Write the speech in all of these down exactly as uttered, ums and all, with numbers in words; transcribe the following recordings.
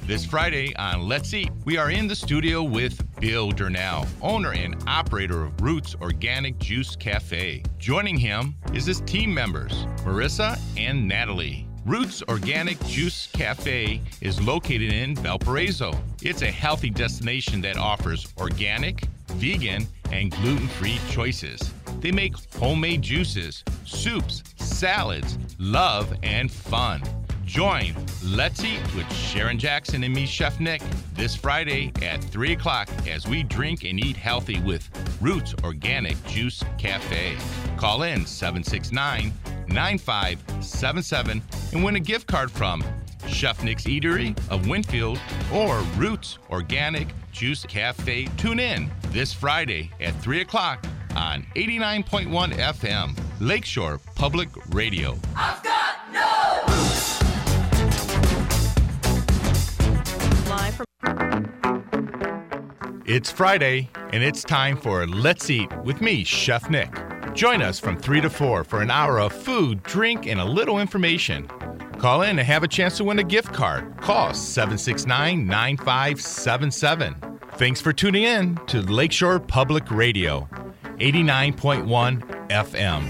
This Friday on Let's Eat, we are in the studio with Bill Durnell, owner and operator of Roots Organic Juice Cafe. Joining him is his team members, Marissa and Natalie. Roots Organic Juice Cafe is located in Valparaiso. It's a healthy destination that offers organic, vegan, and gluten-free choices. They make homemade juices, soups, salads, love, and fun. Join Let's Eat with Sharon Jackson and me, Chef Nick, this Friday at three o'clock as we drink and eat healthy with Roots Organic Juice Cafe. Call in seven six nine, nine five seven seven and win a gift card from Chef Nick's Eatery of Winfield or Roots Organic Juice Cafe. Tune in this Friday at three o'clock on eighty-nine point one F M, Lakeshore Public Radio. I've got no roots. Live from It's Friday, and it's time for Let's Eat with me, Chef Nick. Join us from three to four for an hour of food, drink, and a little information. Call in and have a chance to win a gift card. Call seven six nine, nine five seven seven. Thanks for tuning in to Lakeshore Public Radio, eighty-nine point one F M.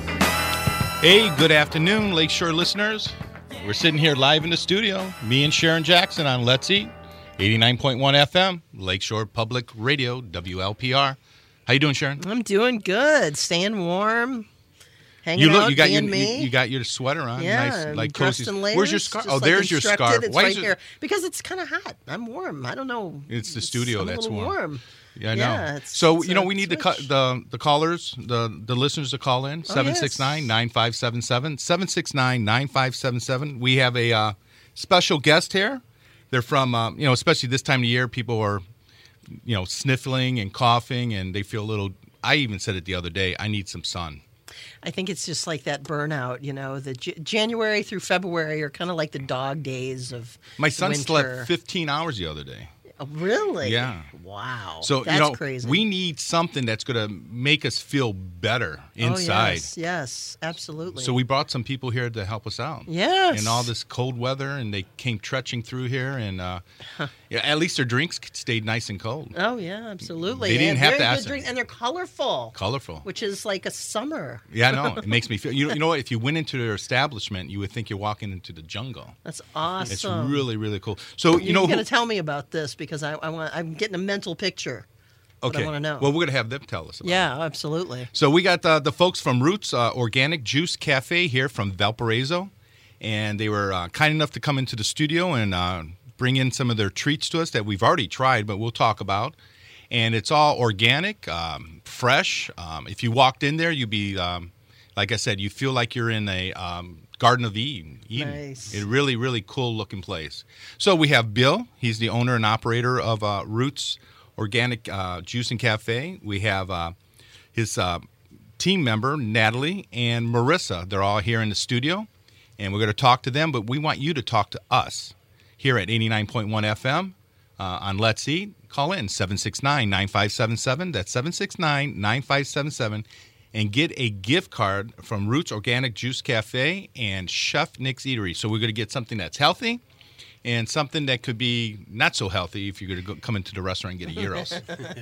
Hey, good afternoon, Lakeshore listeners. We're sitting here live in the studio, me and Sharon Jackson on Let's Eat, eighty-nine point one F M, Lakeshore Public Radio, W L P R. How you doing, Sharon? I'm doing good, staying warm, hanging You look, out, you got being your me. you, you got your sweater on, yeah, nice, like dressed cozy. in layers, Where's your scarf? just Oh, like there's your instructed. scarf. It's Why right is it- here because it's kind of hot. I'm warm. I don't know. It's the studio I'm a that's little warm. warm. Yeah, I know. Yeah, it's- so it's you know a we need the switch. cu- the the callers, the the listeners to call in Oh, seven six nine, nine five seven seven, seven six nine, nine five seven seven. We have a uh, special guest here. They're from um, you know, especially this time of year, people are you know sniffling and coughing, and they feel a little. I even said it the other day. I need some sun. I think it's just like that burnout, you know, the J- January through February are kind of like the dog days of My son winter. slept fifteen hours the other day. Oh, really? Yeah. Wow. So That's you know, crazy. we need something that's going to make us feel better inside. Oh, yes, yes, absolutely. So we brought some people here to help us out. Yes. In all this cold weather, and they came trudging through here, and uh, yeah, at least their drinks stayed nice and cold, Oh yeah, absolutely. They didn't and have very to good ask- drink, and they're colorful, colorful. which is like a summer. Yeah, I know. It makes me feel. You know, you know what? If you went into their establishment, you would think you're walking into the jungle. That's awesome. It's really, really cool. So you You're know, going who, to tell me about this because I, I want. I'm getting a mental picture. what I okay. wanna know. Well, we're gonna have them tell us about it. Yeah, absolutely. So we got uh, the folks from Roots uh, Organic Juice Cafe here from Valparaiso, and they were uh, kind enough to come into the studio and uh, bring in some of their treats to us that we've already tried, but we'll talk about. And it's all organic, um, fresh. Um, if you walked in there, you'd be, um, like I said, you feel like you're in a um, Garden of Eden. Eden. Nice. A really, really cool looking place. So we have Bill. He's the owner and operator of uh, Roots Organic uh, Juice and Cafe. We have uh, his uh, team member, Natalie, and Marissa. They're all here in the studio, and we're going to talk to them, but we want you to talk to us here at eighty-nine point one F M uh, on Let's Eat. Call in seven six nine, nine five seven seven. That's seven six nine, nine five seven seven. And get a gift card from Roots Organic Juice Cafe and Chef Nick's Eatery. So we're going to get something that's healthy and something that could be not so healthy if you're going to go, come into the restaurant and get a gyros.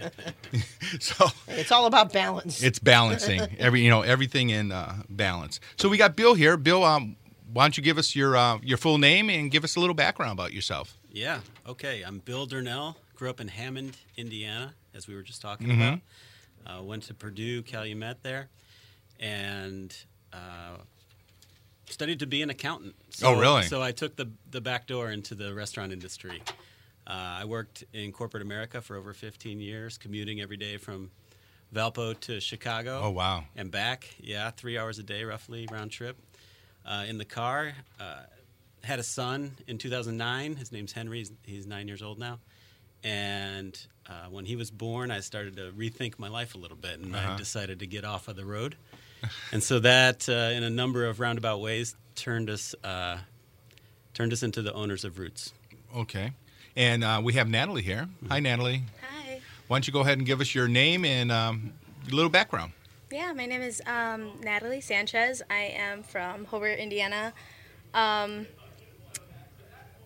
So It's all about balance. it's balancing every you know everything in uh, balance. So we got Bill here. Bill, um, why don't you give us your uh, your full name and give us a little background about yourself? Yeah, okay. I'm Bill Durnell. Grew up in Hammond, Indiana, as we were just talking Mhm. about. Uh, went to Purdue, Calumet there, and uh, studied to be an accountant. So, Oh, really? So I took the the back door into the restaurant industry. Uh, I worked in corporate America for over fifteen years, commuting every day from Valpo to Chicago. Oh, wow. And back, yeah, three hours a day roughly, round trip. Uh, in the car, uh, had a son in two thousand nine. His name's Henry. He's, he's nine years old now. And uh, when he was born, I started to rethink my life a little bit, and Uh-huh. I decided to get off of the road. And so that, uh, in a number of roundabout ways, turned us uh, turned us into the owners of Roots. Okay. And uh, we have Natalie here. Hi, Natalie. Hi. Why don't you go ahead and give us your name and um, a little background? Yeah, my name is um, Natalie Sanchez. I am from Hobart, Indiana. Um,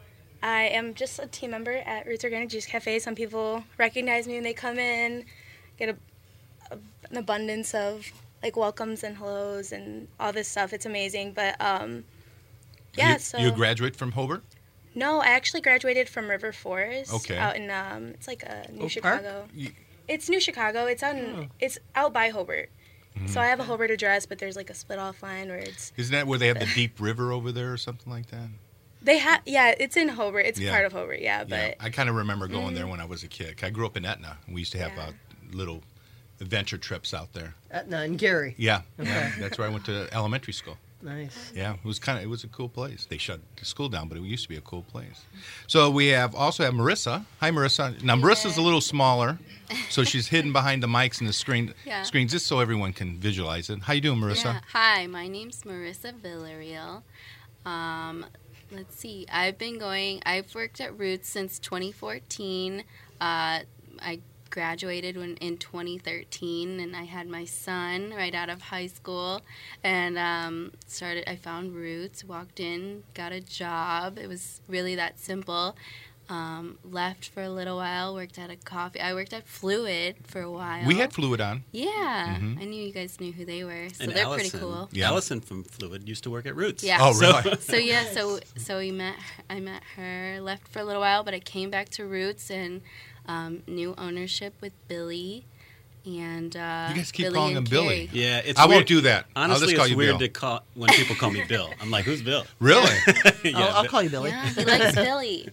I am just a team member at Roots Organic Juice Cafe. Some people recognize me when they come in, get a, a, an abundance of like welcomes and hellos and all this stuff. It's amazing. But um, yeah, you, so you graduate from Hobart? No, I actually graduated from River Forest. Okay. Out in um, it's like a New Oak Chicago. You- It's New Chicago. It's out in, Oh. it's out by Hobart. So I have a Hobart address, but there's like a split off line where it's Isn't that where they have the deep river over there or something like that? they have yeah, it's in Hobart. It's Yeah. part of Hobart, yeah. But Yeah, I kind of remember going there when I was a kid. I grew up in Etna. We used to have Yeah. uh, little adventure trips out there. Etna and Gary. Yeah, Okay. yeah, that's where I went to elementary school. Nice. Yeah, it was kind of it was a cool place. They shut the school down, but it used to be a cool place. So we have also have Marissa. Hi, Marissa. Now Marissa's a little smaller, so she's hidden behind the mics and the screen Yeah. screens just so everyone can visualize it. How you doing, Marissa? Yeah. Hi, my name's Marissa Villarreal. Um, let's see. I've been going. I've worked at Roots since twenty fourteen. Uh, I graduated when, in twenty thirteen, and I had my son right out of high school, and um, started. I found Roots, walked in, got a job. It was really that simple. Um, left for a little while, worked at a coffee. I worked at Fluid for a while. We had Fluid on. Yeah, Mhm. I knew you guys knew who they were, so and they're Allison, pretty cool. Yeah. Allison from Fluid used to work at Roots. Yeah. Oh, So- really? So yeah, so so we met. I met her. Left for a little while, but I came back to Roots and um, new ownership with Billy and uh, You guys keep Billy calling and him Billy. Carrie. Yeah, it's I weird. won't do that. I'll Honestly, just call it's you weird Bill. to call when people call me Bill. I'm like, who's Bill? Really? Yeah, I'll, I'll Bill- call you Billy. Yeah, he likes Billy.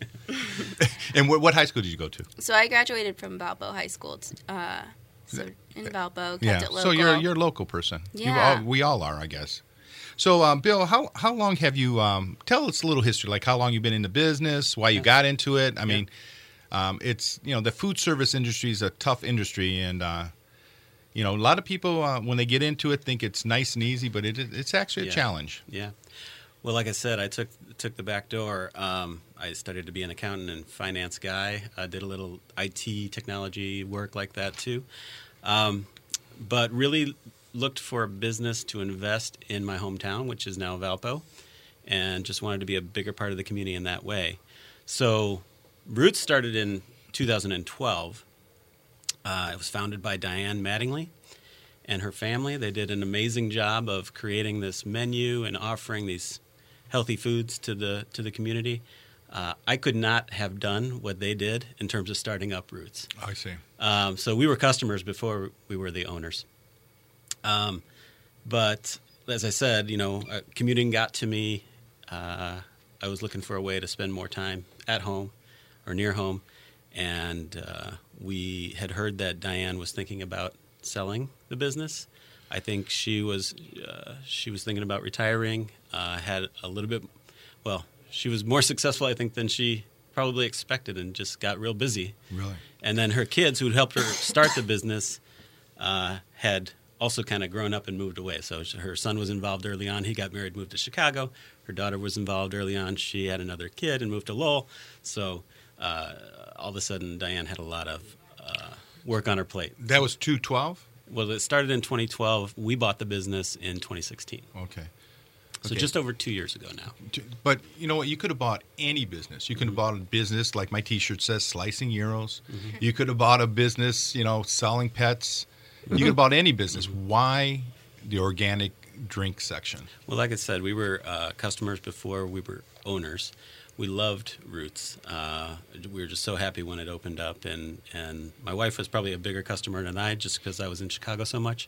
And what, what high school did you go to? So I graduated from Valpo High School. t- Uh, so in Valpo, kept Yeah. it local. So you're you're a local person. You Yeah. all, we all are, I guess. So, um, Bill, how how long have you? Um, tell us a little history, like how long you've been in the business, why you got into it. I mean, um, it's you know the food service industry is a tough industry, and uh, you know a lot of people uh, when they get into it think it's nice and easy, but it it's actually a Yeah. challenge. Yeah. Well, like I said, I took took the back door. Um, I studied to be an accountant and finance guy. I did a little I T technology work like that too, um, but really looked for a business to invest in my hometown, which is now Valpo, and just wanted to be a bigger part of the community in that way. So, Roots started in two thousand twelve. Uh, it was founded by Diane Mattingly and her family. They did an amazing job of creating this menu and offering these healthy foods to the to the community. Uh, I could not have done what they did in terms of starting up Roots. I see. Um, so we were customers before we were the owners. Um, but as I said, you know, uh, commuting got to me. Uh, I was looking for a way to spend more time at home or near home, and uh, we had heard that Diane was thinking about selling the business. I think she was uh, she was thinking about retiring. Uh, had a little bit, well, she was more successful, I think, than she probably expected, and just got real busy. Really? And then her kids, who helped her start the business, uh, had also kind of grown up and moved away. So she- her son was involved early on. He got married, moved to Chicago. Her daughter was involved early on. She had another kid and moved to Lowell. So uh, all of a sudden, Diane had a lot of uh, work on her plate. That was two twelve. Well, it started in twenty twelve. We bought the business in twenty sixteen. Okay. So Okay. just over two years ago now. But you know what? You could have bought any business. You could have bought a business like my T-shirt says, slicing euros. You could have bought a business, you know, selling pets. You could have bought any business. Why the organic drink section? Well, like I said, we were uh, customers before we were owners. We loved Roots. Uh, we were just so happy when it opened up, and, and my wife was probably a bigger customer than I, just because I was in Chicago so much.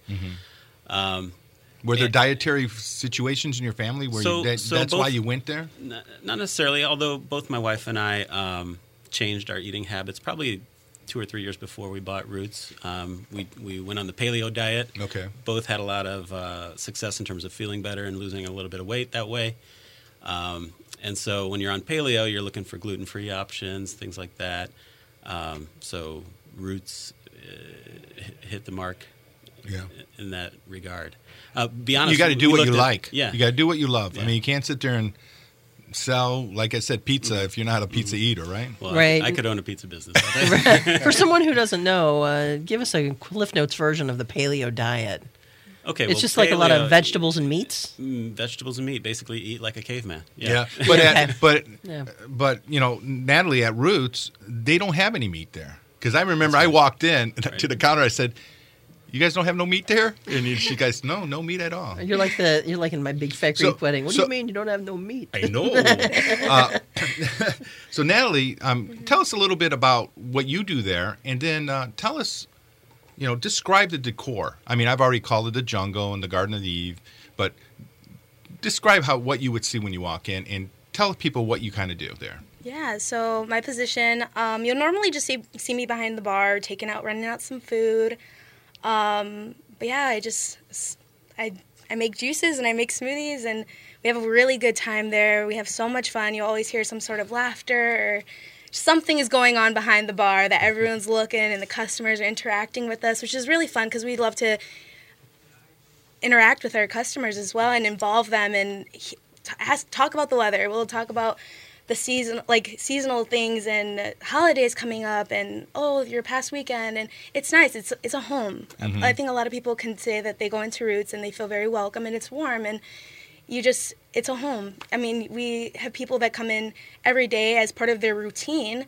Um, Were there And- dietary situations in your family where So- you, that, so that's why both- you went there? N- Not necessarily, although both my wife and I um, changed our eating habits probably two or three years before we bought Roots. Um, we, we went on the paleo diet. Okay. Both had a lot of uh, success in terms of feeling better and losing a little bit of weight that way. Um, and so when you're on paleo, you're looking for gluten-free options, things like that. Um, so Roots uh, hit- hit the mark Yeah. in that regard. Uh, be honest, You got to we do what you looked at- like. Yeah. You got to do what you love. I Yeah. mean, you can't sit there and sell, like I said, pizza if you're not a pizza eater, right? Well, Right. I, I could own a pizza business. I think. For someone who doesn't know, uh, give us a Cliff Notes version of the paleo diet. Okay, It's well, just like a lot of paleo- vegetables and meats. Mm, vegetables and meat. Basically, eat like a caveman. Yeah, but at, but Yeah. but you know, Natalie at Roots, they don't have any meat there. Because I remember I walked in to the counter. I said, "You guys don't have no meat there?" And she guys, "No, no meat at all." You're like the you're like in my big fat So- Greek wedding. What so- do you mean you don't have no meat? I know. uh, so Natalie, um, tell us a little bit about what you do there, and then uh, tell us, you know, describe the decor. I mean, I've already called it the jungle and the Garden of Eve, but describe how what you would see when you walk in, and tell people what you kind of do there. Yeah, so my position, um, you'll normally just see, see me behind the bar, taking out, running out some food. Um, but yeah, I just, I, I make juices and I make smoothies, and we have a really good time there. We have so much fun. You always hear some sort of laughter, or something is going on behind the bar that everyone's looking and the customers are interacting with us, which is really fun because we love to interact with our customers as well and involve them and he- t- ask, talk about the weather. We'll talk about the season, like seasonal things and holidays coming up, and oh, your past weekend, and it's nice. It's it's a home. I think a lot of people can say that they go into Roots and they feel very welcome and it's warm, and you just it's a home. I mean, we have people that come in every day as part of their routine,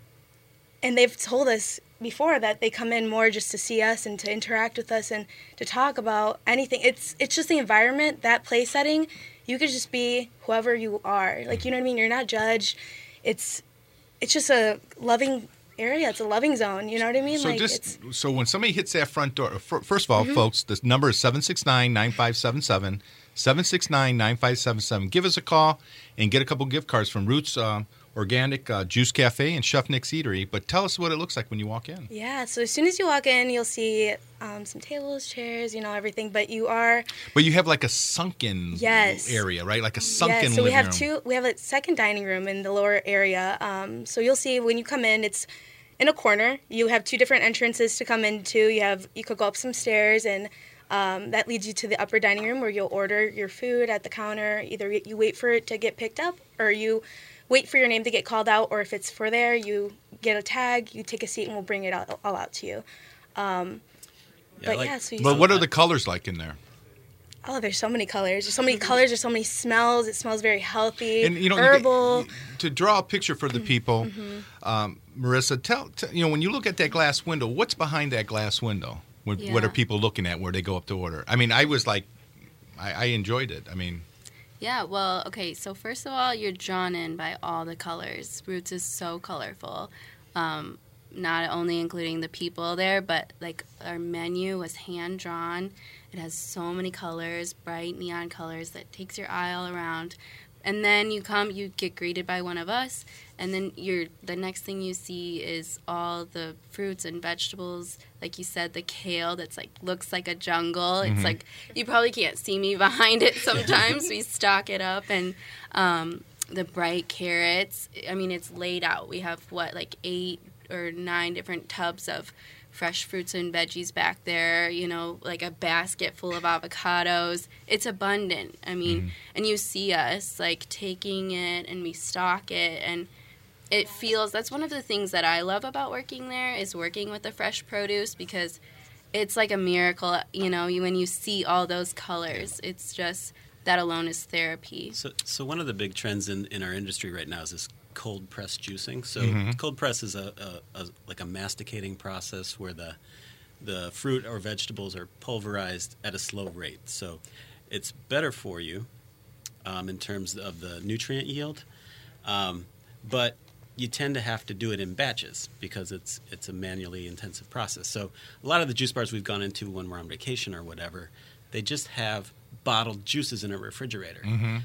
and they've told us before that they come in more just to see us and to interact with us and to talk about anything. It's it's just the environment, that place setting. You could just be whoever you are. Like, you know what I mean? You're not judged. It's it's just a loving area. It's a loving zone. You know what I mean? So like just it's so when somebody hits that front door, fir- first of all, folks, the number is seven six nine, nine five seven seven, seven six nine, nine five seven seven. Give us a call and get a couple gift cards from Roots uh, Organic uh, Juice Cafe and Chef Nick's Eatery. But tell us what it looks like when you walk in. yeah. So as soon as you walk in, you'll see um, some tables, chairs, you know, everything. But you are But you have like a sunken Yes. area, right? Like a sunken yeah. So we living have room. two. We have a second dining room in the lower area. Um, so you'll see when you come in, it's in a corner. You have two different entrances to come into. You have you could go up some stairs, and um, that leads you to the upper dining room where you'll order your food at the counter. Either you wait for it to get picked up, or you wait for your name to get called out, or if it's for there, you get a tag, you take a seat, and we'll bring it all, all out to you. Um, but like- yeah, so you But see- what are the colors like in there? oh, there's so many colors. There's so many colors. There's so many smells. It smells very healthy, And you know, you- herbal. to draw a picture for the people, um, Marissa, tell, t- you know, when you look at that glass window, what's behind that glass window? What, what are Yeah. people looking at where they go up to order? I mean, I was like, I, I enjoyed it. I mean, Yeah, well, okay, so first of all, you're drawn in by all the colors. Roots is so colorful. Um, not only including the people there, but like our menu was hand drawn. It has so many colors, bright neon colors that takes your eye all around. And then you come, you get greeted by one of us, and then you're the next thing you see is all the fruits and vegetables. Like you said, the kale that's like looks like a jungle. It's like you probably can't see me behind it sometimes. We stock it up, and um, the bright carrots. I mean, it's laid out. We have what like eight or nine different tubs of fresh fruits and veggies back there, you know, like a basket full of avocados. It's abundant. I mean, and you see us like taking it and we stock it, and it feels, that's one of the things that I love about working there is working with the fresh produce, because it's like a miracle, you know, you, when you see all those colors, it's just, that alone is therapy. So, so one of the big trends in, in our industry right now is this cold press juicing. So Mm-hmm. cold press is a, a, a like a masticating process where the the fruit or vegetables are pulverized at a slow rate. So it's better for you um, in terms of the nutrient yield, um, but you tend to have to do it in batches because it's it's a manually intensive process. So a lot of the juice bars we've gone into when we're on vacation or whatever, they just have bottled juices in a refrigerator.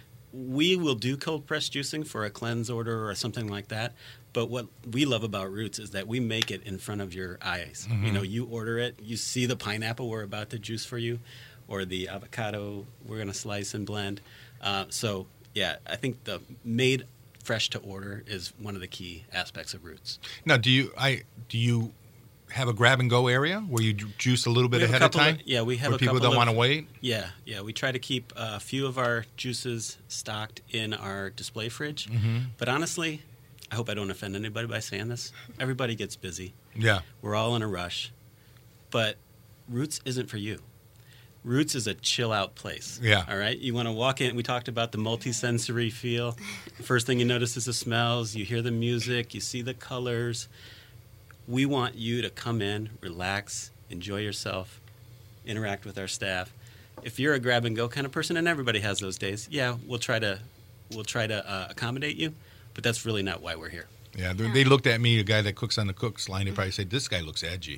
We will do cold press juicing for a cleanse order or something like that. But what we love about Roots is that we make it in front of your eyes. You know, you order it, you see the pineapple we're about to juice for you, or the avocado we're going to slice and blend. Uh, so, yeah, I think the made fresh to order is one of the key aspects of Roots. now do you I do you have a grab and go area where you ju- juice a little bit We have a ahead of couple time? of- yeah, we have where a people couple don't of- want to wait. Yeah, yeah. We try to keep a few of our juices stocked in our display fridge. But honestly, I hope I don't offend anybody by saying this. Everybody gets busy. Yeah. We're all in a rush. But Roots isn't for you. Roots is a chill out place. Yeah. All right. You want to walk in. We talked about the multi-sensory feel. First thing you notice is the smells. You hear the music. You see the colors. We want you to come in, relax, enjoy yourself, interact with our staff. If you're a grab and go kind of person, and everybody has those days, yeah, we'll try to we'll try to uh, accommodate you. But that's really not why we're here. Yeah, they, they looked at me, a guy that cooks on the cook's line. They probably said, "This guy looks edgy."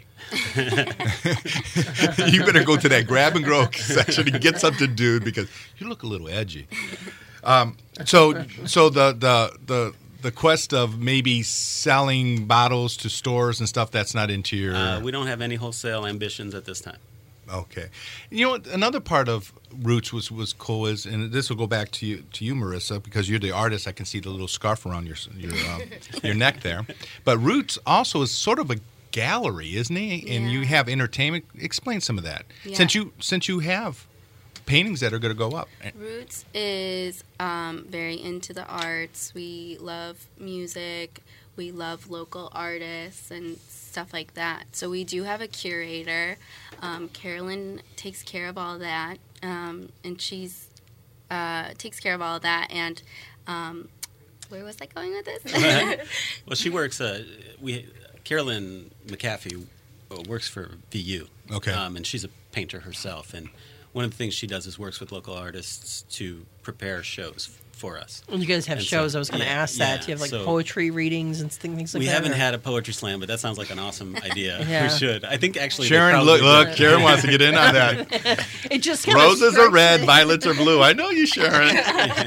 You better go to that grab and go section and get something, dude, because you look a little edgy. Um, so, so the the the the quest of maybe selling bottles to stores and stuff, that's not into your. Uh, we don't have any wholesale ambitions at this time. Okay, you know what? Another part of Roots was, was cool is, and this will go back to you, to you, Marissa, because you're the artist. I can see the little scarf around your your um, your neck there. But Roots also is sort of a gallery, isn't it? And Yeah. you have entertainment. Explain some of that, Yeah. since you since you have paintings that are going to go up. Roots is um, very into the arts. We love music. We love local artists and stuff like that. So we do have a curator. Um, Carolyn takes care of all that, um, and she's uh, takes care of all that. And um, where was I going with this? Well, she works. Uh, we Carolyn McAfee uh, works for V U. Okay. Um, and she's a painter herself. And one of the things she does is works with local artists to prepare shows for us. And you guys have And shows. so- I was going to yeah, ask that. yeah. Do you have like So- poetry readings and things like We that? haven't or- had a poetry slam, but that sounds like an awesome idea. Yeah. We should. I think actually. they Sharon, probably look, look, would. Sharon wants to get in on that. It just kinda Roses are strikes red, me. violets are blue. I know you, Sharon.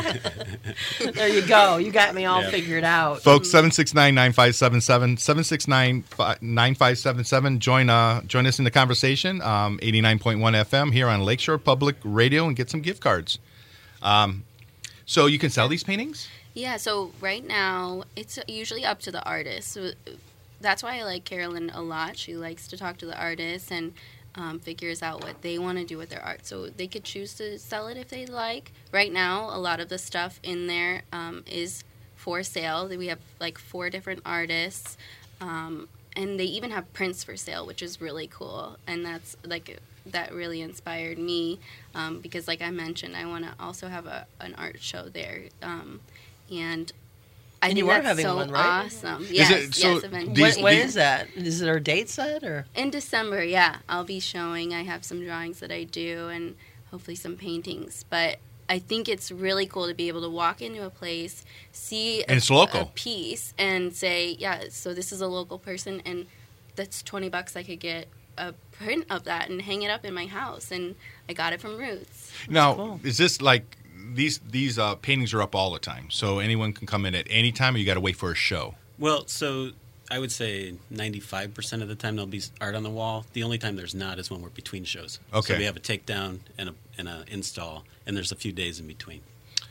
There you go. You got me all Yeah. figured out. Folks, seven six nine, nine five seven seven, seven six nine, nine five seven seven. Join uh, join us in the conversation, um, eighty-nine point one F M here on Lakeshore Public Radio, and get some gift cards. Um, so you can sell these paintings? Yeah, so right now it's usually up to the artist. So that's why I like Carolyn a lot. She likes to talk to the artists and um, figures out what they want to do with their art. So they could choose to sell it if they like. Right now, a lot of the stuff in there um, is for sale. We have like four different artists, um, and they even have prints for sale, which is really cool. And that's like that really inspired me um, because, like I mentioned, I want to also have a an art show there. Um, And I And think you are that's having so one, right? awesome. Yes, it- so yes, eventually. these- When, when these- is that? Is there a date set or? In December, yeah, I'll be showing. I have some drawings that I do and hopefully some paintings. But I think it's really cool to be able to walk into a place, see And a, it's local. a piece, and say, yeah, so this is a local person, and that's twenty bucks. I could get a print of that and hang it up in my house, and I got it from Roots. Now, cool. is this like these these uh, paintings are up all the time, so anyone can come in at any time, or you got to wait for a show? Well, so I would say ninety-five percent of the time there'll be art on the wall. The only time there's not is when we're between shows. Okay. So we have a takedown and a and a install, and there's a few days in between.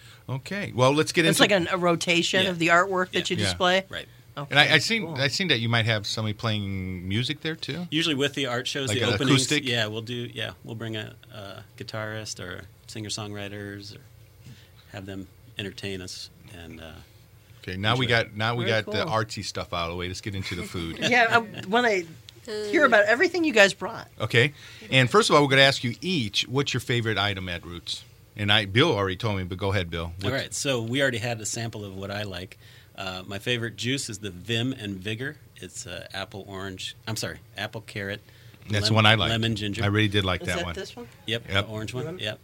Okay, well, let's get It's into. like an, a rotation Yeah. of the artwork that Yeah. you Yeah. display. Right. Okay, and I, I seen cool. I seen that you might have somebody playing music there too. Usually with the art shows, Like the an openings. acoustic? Yeah, we'll do. Yeah, we'll bring a, a guitarist or singer songwriters, or have them entertain us. And uh, Okay, now we Enjoy. got now we Very got the cool. artsy stuff out of the way. Let's get into the food. Yeah, I want to hear about everything you guys brought. Okay, and first of all, we're going to ask you each what's your favorite item at Roots. And I, Bill already told me, but go ahead, Bill. all right, so we already had a sample of what I like. Uh, my favorite juice is the Vim and Vigor. It's uh, apple orange. I'm sorry, apple carrot. That's lem- the one I like. Lemon ginger. I really did like Is that, that one. this one? Yep, Yep. the orange one. Yep.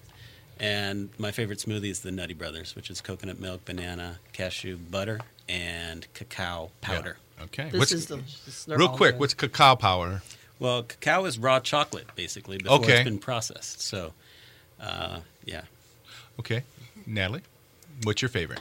And my favorite smoothie is the Nutty Brothers, which is coconut milk, banana, cashew, butter, and cacao powder. Yeah. Okay, This what's, is the this- they're real all quick. good. What's cacao powder? Well, cacao is raw chocolate, basically, before Okay. it's been processed. So, uh, yeah. Okay, Natalie, what's your favorite?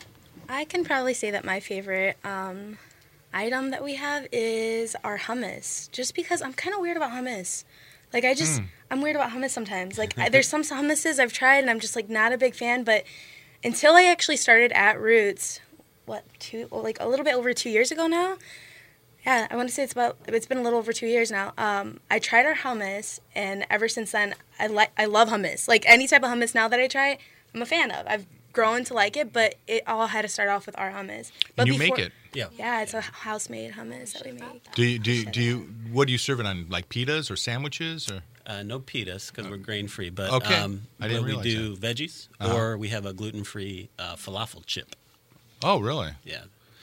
I can probably say that my favorite um, item that we have is our hummus. Just because I'm kind of weird about hummus. Like, I just, I'm weird about hummus sometimes. Like, I, there's some hummuses I've tried and I'm just, like, not a big fan. But until I actually started at Roots, what, two, well, like, a little bit over two years ago now? Yeah, I want to say it's about, it's been a little over two years now. Um, I tried our hummus, and ever since then, I like, I love hummus. Like, any type of hummus now that I try, I'm a fan of. I've grown to like it, but it all had to start off with our hummus. But And you make before- it. Yeah. Yeah, it's a house-made hummus that we make. Do you do you, do you what do you serve it on? Like pitas or sandwiches or? Uh, no pitas because we're grain free, but Okay. um, I didn't but we realize do veggies, Uh-huh. or we have a gluten free uh, falafel chip. Oh, really? Yeah.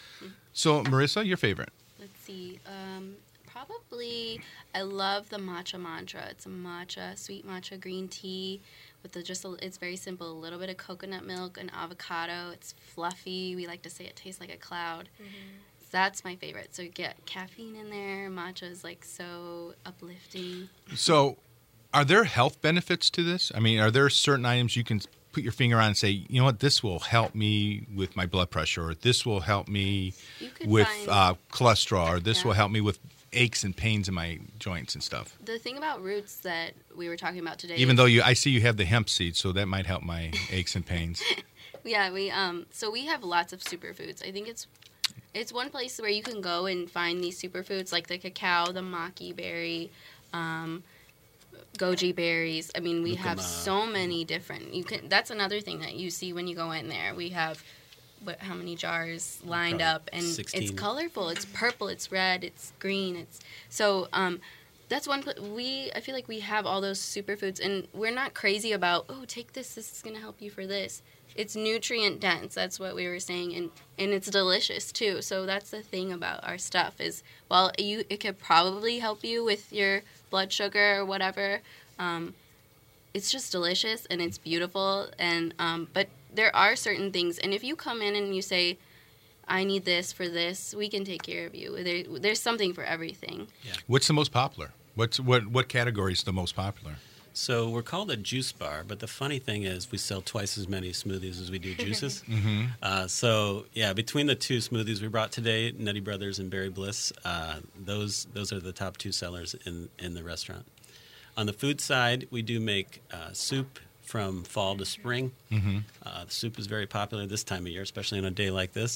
So, Marissa, your favorite? Let's see. Um, probably, I love the matcha mantra. It's a matcha, sweet matcha green tea with the just. A, it's very simple. A little bit of coconut milk, and avocado. It's fluffy. We like to say it tastes like a cloud. So that's my favorite. So you get caffeine in there. Matcha is like so uplifting. So, are there health benefits to this? I mean, are there certain items you can put your finger on and say, you know what, this will help me with my blood pressure, or this will help me You could with find- uh, cholesterol, or this Yeah. will help me with aches and pains in my joints and stuff? The thing about roots that we were talking about today. Even is- though you, I see you have the hemp seed, so that might help my aches and pains. Yeah, we um so we have lots of superfoods. I think it's it's one place where you can go and find these superfoods like the cacao, the maki berry, um, goji berries. I mean, we have Lucuma. so many different. You can. That's another thing that you see when you go in there. We have what? How many jars lined Probably up, and sixteen. it's colorful. It's purple. It's red. It's green. It's so. Um, that's one. pla- We I feel like we have all those superfoods, and we're not crazy about. Oh, take this. This is gonna help you for this. It's nutrient dense. That's what we were saying, and and it's delicious too. So that's the thing about our stuff is, while you it could probably help you with your blood sugar or whatever, um, it's just delicious and it's beautiful. And um, but there are certain things, and if you come in and you say, I need this for this, we can take care of you. There, there's something for everything. What's the most popular? What's what what category is the most popular? So we're called a juice bar, but the funny thing is we sell twice as many smoothies as we do juices. Mm-hmm. Uh, so yeah, between the two smoothies we brought today, Nutty Brothers and Berry Bliss, uh, those those are the top two sellers in in the restaurant. On the food side, we do make uh, soup from fall to spring. Mm-hmm. Uh, the soup is very popular this time of year, especially on a day like this.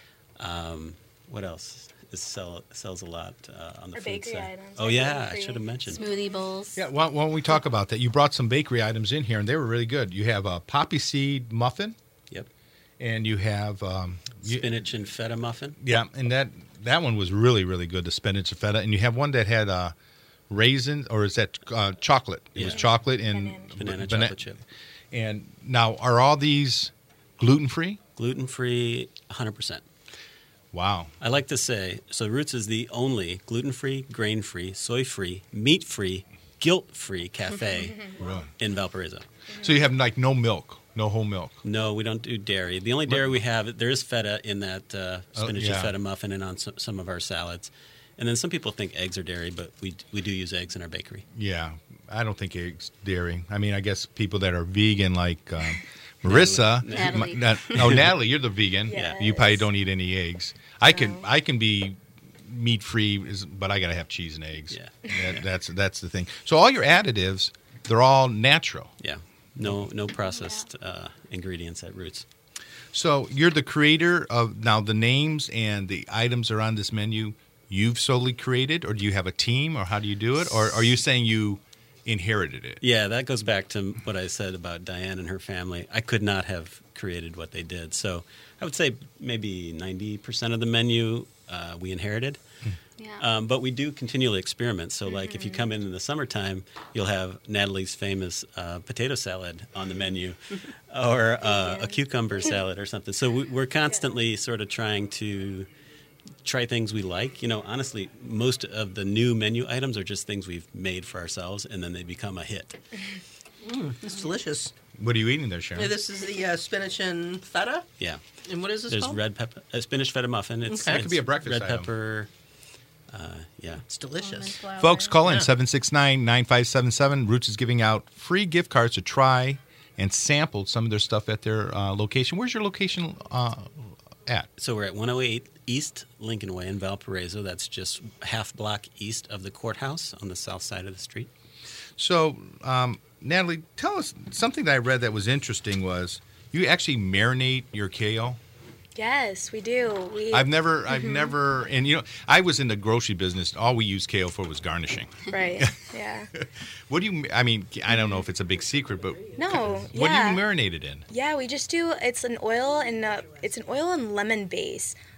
Um, what else is sell, sells a lot uh, on the Our food bakery side? items, Oh like yeah, I gluten-free. should have mentioned. Smoothie bowls. Yeah, why, why don't we talk about that? You brought some bakery items in here, and they were really good. You have a poppy seed muffin, Yep. and you have um, you- Spinach and feta muffin. yeah, and that that one was really really good. The spinach and feta, and you have one that had uh, raisins, or is that uh, chocolate? It was Yeah. chocolate and Banana. Banana bana- chocolate chip. And now, are all these gluten free? Gluten free, one hundred percent. Wow. I like to say, so Roots is the only gluten-free, grain-free, soy-free, meat-free, guilt-free cafe Really? in Valparaiso. So you have like no milk, no whole milk. No, we don't do dairy. The only dairy we have, there is feta in that uh, Oh, spinach yeah. and feta muffin and on some, some of our salads. And then some people think eggs are dairy, but we we do use eggs in our bakery. Yeah, I don't think eggs, dairy. I mean, I guess people that are vegan, like um, Marissa, Natalie. Ma- Nat- oh Natalie, you're the vegan. Yes. You probably don't eat any eggs. I can, No. I can be meat free, but I gotta have cheese and eggs. Yeah. That, that's that's the thing. So all your additives, they're all natural. Yeah, no no processed uh, ingredients at Roots. So you're the creator of now the names and the items are on this menu. You've solely created, or do you have a team, or how do you do it, or are you saying you inherited it? Yeah, that goes back to what I said about Diane and her family. I could not have created what they did. So I would say maybe ninety percent of the menu uh, we inherited. Yeah. Um, but we do continually experiment. So, like, if you come in in the summertime, you'll have Natalie's famous uh, potato salad on the menu or uh, a cucumber salad or something. So we, we're constantly sort of trying to try things we like. You know, honestly, most of the new menu items are just things we've made for ourselves, and then they become a hit. It's delicious. What are you eating there, Sharon? Yeah, this is the uh, spinach and feta. Yeah. And what is this There's called? red pepper, uh, spinach feta muffin. It's, Okay. That could it's be a breakfast red item. pepper. Uh, yeah. It's delicious. Folks, call in Yeah. seven six nine, nine five seven seven. Roots is giving out free gift cards to try and sample some of their stuff at their uh, location. Where's your location uh, at? So we're at one oh eight East Lincoln Way in Valparaiso. That's just half block east of the courthouse on the south side of the street. So, um, Natalie, tell us something that I read that was interesting was you actually marinate your kale. Yes, we do. We I've never, I've never, and you know, I was in the grocery business. All we used kale for was garnishing. right. Yeah. What do you? I mean, I don't know if it's a big secret, but No. what yeah. do you marinate it in? Yeah, we just do. It's an oil and uh, it's an oil and lemon base.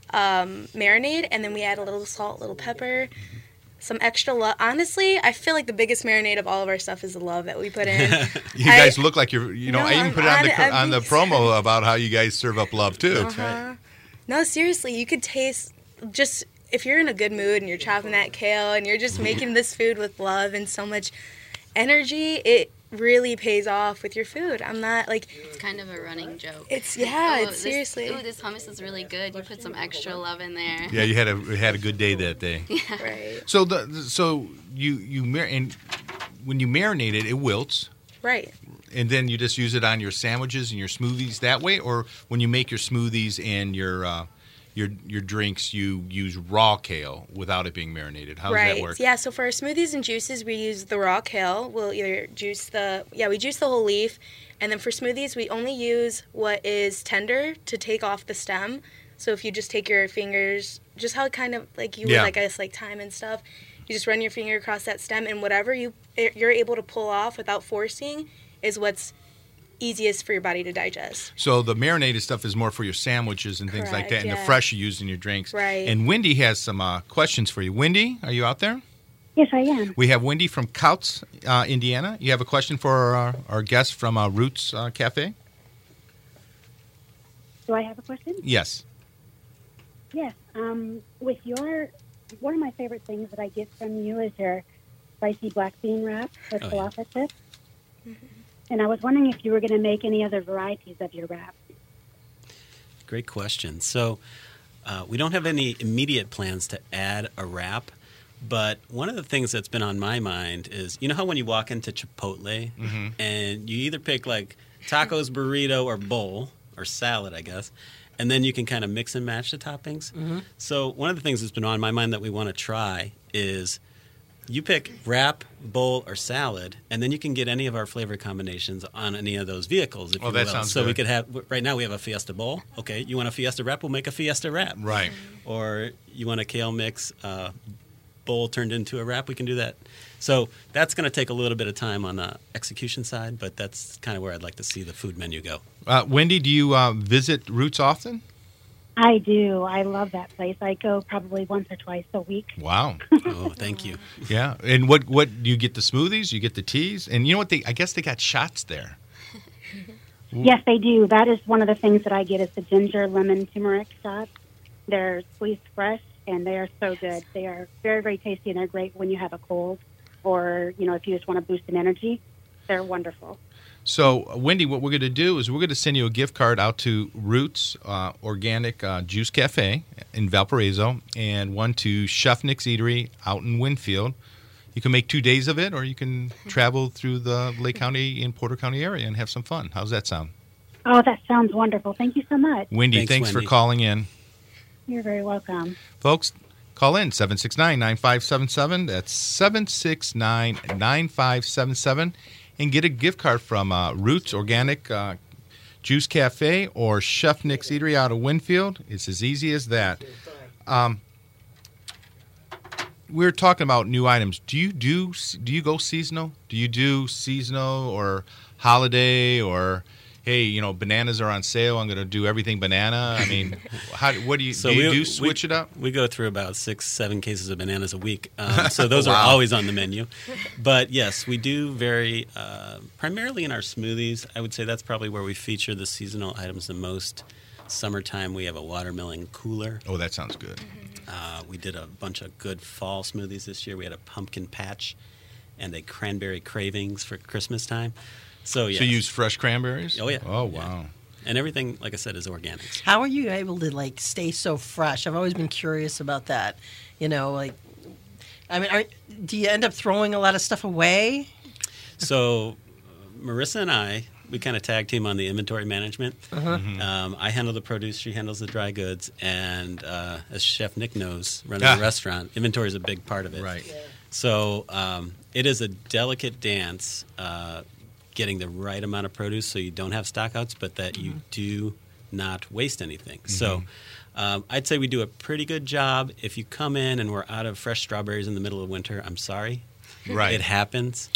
um, marinade, and then we add a little salt, a little pepper, some extra love. Honestly, I feel like the biggest marinade of all of our stuff is the love that we put in. You I- guys look like you're, you know, No, I even I'm put it on on the it. I'm on the being- promo about how you guys serve up love too. Uh-huh. No, seriously, you could taste just if you're in a good mood and you're chopping that kale and you're just making this food with love and so much energy, it really pays off with your food. I'm not like It's kind of a running joke. it's yeah, Oh, it's this- seriously Ooh, this hummus is really good. You put some extra love in there. Yeah, you had a you had a good day that day. right, So the so you you mar- and when you marinate it, it wilts, right. and then you just use it on your sandwiches and your smoothies that way, or when you make your smoothies and your uh, your your drinks, you use raw kale without it being marinated. How right. does that work? Yeah, so for our smoothies and juices, we use the raw kale. We'll either juice the yeah, we juice the whole leaf, and then for smoothies, we only use what is tender to take off the stem. So if you just take your fingers, just how kind of like you Yeah. would like us like thyme and stuff, you just run your finger across that stem, and whatever you you're able to pull off without forcing is what's easiest for your body to digest. So the marinated stuff is more for your sandwiches and things like Correct, that, and the yeah. fresh you use in your drinks. Right. And Wendy has some uh, questions for you. Wendy, are you out there? Yes, I am. We have Wendy from Couts, uh, Indiana. You have a question for our, our guest from uh, Roots uh, Cafe? Do I have a question? Yes. Yes. Um, with your, one of my favorite things that I get from you is your spicy black bean wrap with Oh, yeah. falafel chips. And I was wondering if you were going to make any other varieties of your wrap. Great question. So uh, we don't have any immediate plans to add a wrap, but one of the things that's been on my mind is, you know how when you walk into Chipotle and you either pick like tacos, burrito, or bowl, or salad, I guess, and then you can kind of mix and match the toppings. So one of the things that's been on my mind that we want to try is you pick wrap, bowl, or salad, and then you can get any of our flavor combinations on any of those vehicles, if Oh, you that will. sounds so we good. could have, right now we have a Fiesta bowl. Okay, you want a Fiesta wrap, we'll make a Fiesta wrap. Right. Or you want a kale mix uh, bowl turned into a wrap, we can do that. So that's going to take a little bit of time on the execution side, but that's kind of where I'd like to see the food menu go. Uh, Wendy, do you uh, visit Roots often? I do. I love that place. I go probably once or twice a week. Wow. Oh, thank you. Yeah. And what what you get the smoothies, you get the teas, and you know what? They I guess they got shots there. Yes, they do. That is one of the things that I get is the ginger lemon turmeric shots. They're squeezed fresh, and they are so good. They are very, very tasty, and they're great when you have a cold or, you know, if you just want to boost in energy. They're wonderful. So, Wendy, what we're going to do is we're going to send you a gift card out to Roots uh, Organic uh, Juice Cafe in Valparaiso and one to Chef Nick's Eatery out in Winfield. You can make two days of it, or you can travel through the Lake County and Porter County area and have some fun. How's that sound? Oh, that sounds wonderful. Thank you so much. Wendy, Thanks, thanks, Wendy. for calling in. You're very welcome. Folks, call in seven six nine, nine five seven seven. That's seven six nine, nine five seven seven. And get a gift card from uh, Roots Organic uh, Juice Cafe or Chef Nick's Eatery out of Winfield. It's as easy as that. Um, we were talking about new items. Do you do do you go seasonal? Do you do seasonal or holiday or hey, you know, bananas are on sale. I'm going to do everything banana. I mean, how, what do you So do? You we- do switch we- it up? We go through about six, seven cases of bananas a week. Um, so those Wow. are always on the menu. But yes, we do vary uh, primarily in our smoothies. I would say that's probably where we feature the seasonal items the most. Summertime, we have a watermelon cooler. Oh, that sounds good. Uh, we did a bunch of good fall smoothies this year. We had a pumpkin patch and a cranberry cravings for Christmas time. So, yes. So you use fresh cranberries? Oh, yeah. Oh, Yeah. wow. And everything, like I said, is organics. How are you able to like stay so fresh? I've always been curious about that. You know, like, I mean, are, do you end up throwing a lot of stuff away? So, uh, Marissa and I, we kind of tag team on the inventory management. Um, I handle the produce, she handles the dry goods, and uh, as Chef Nick knows, running Ah. a restaurant, inventory is a big part of it. Right. So um, it is a delicate dance uh, getting the right amount of produce so you don't have stockouts, but that you do not waste anything. So um, I'd say we do a pretty good job. If you come in and we're out of fresh strawberries in the middle of winter, I'm sorry. Right. It happens.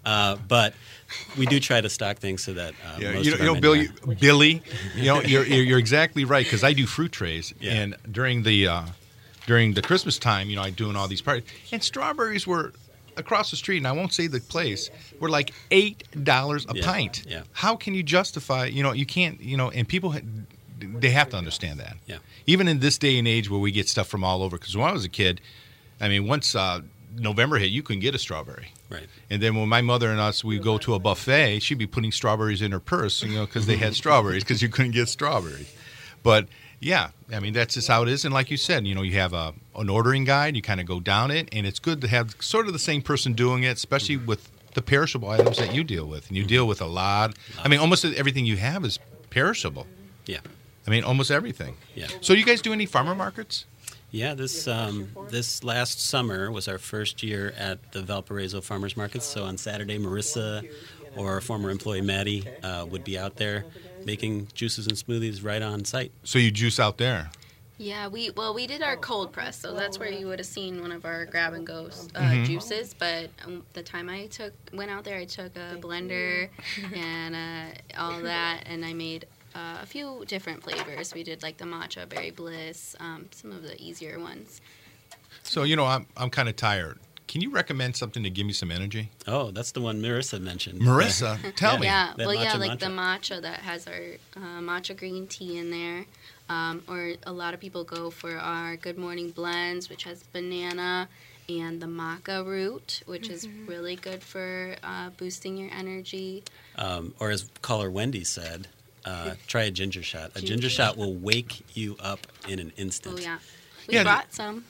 Uh, but we do try to stock things so that uh, Yeah, most you know, of you our know Bill, menu- you, Billy, you know, you're you're, you're exactly right because I do fruit trays, Yeah. and during the uh, during the Christmas time, you know, I'm doing all these parties, and strawberries were across the street, and I won't say the place, were like eight dollars a Yeah, pint. yeah. How can you justify? You know, you can't. You know, and people ha- they have to understand that. Yeah. Even in this day and age where we get stuff from all over, because when I was a kid, I mean, once uh, November hit, you couldn't get a strawberry. Right. And then when my mother and us, we go to a buffet, she'd be putting strawberries in her purse, you know, because they had strawberries, because you couldn't get strawberries. But, yeah, I mean, that's just how it is. And like you said, you know, you have a, an ordering guide, you kind of go down it, and it's good to have sort of the same person doing it, especially with the perishable items that you deal with. And you deal with a lot. I mean, almost everything you have is perishable. Yeah. I mean, almost everything. Yeah. So do you guys do any farmer markets? Yeah, this um, this last summer was our first year at the Valparaiso Farmers Markets. So on Saturday, Marissa or our former employee Maddie uh, would be out there making juices and smoothies right on site. So you juice out there? Yeah, we well we did our cold press, so that's where you would have seen one of our grab and go uh, Mhm. juices. But um, the time I took went out there, I took a blender and uh, all that, and I made uh, a few different flavors. We did like the matcha, berry bliss, um, some of the easier ones. So, you know, I'm I'm kind of tired. Can you recommend something to give me some energy? Oh, that's the one Marissa mentioned. Marissa, tell Yeah. me. Yeah, That well, yeah, matcha like matcha. the matcha that has our uh, matcha green tea in there. Um, or a lot of people go for our Good Morning Blends, which has banana, and the maca root, which is really good for uh, boosting your energy. Um, or as caller Wendy said, uh, try a ginger shot. A Ginger ginger shot will wake you up in an instant. Oh, yeah. We Yeah, brought some.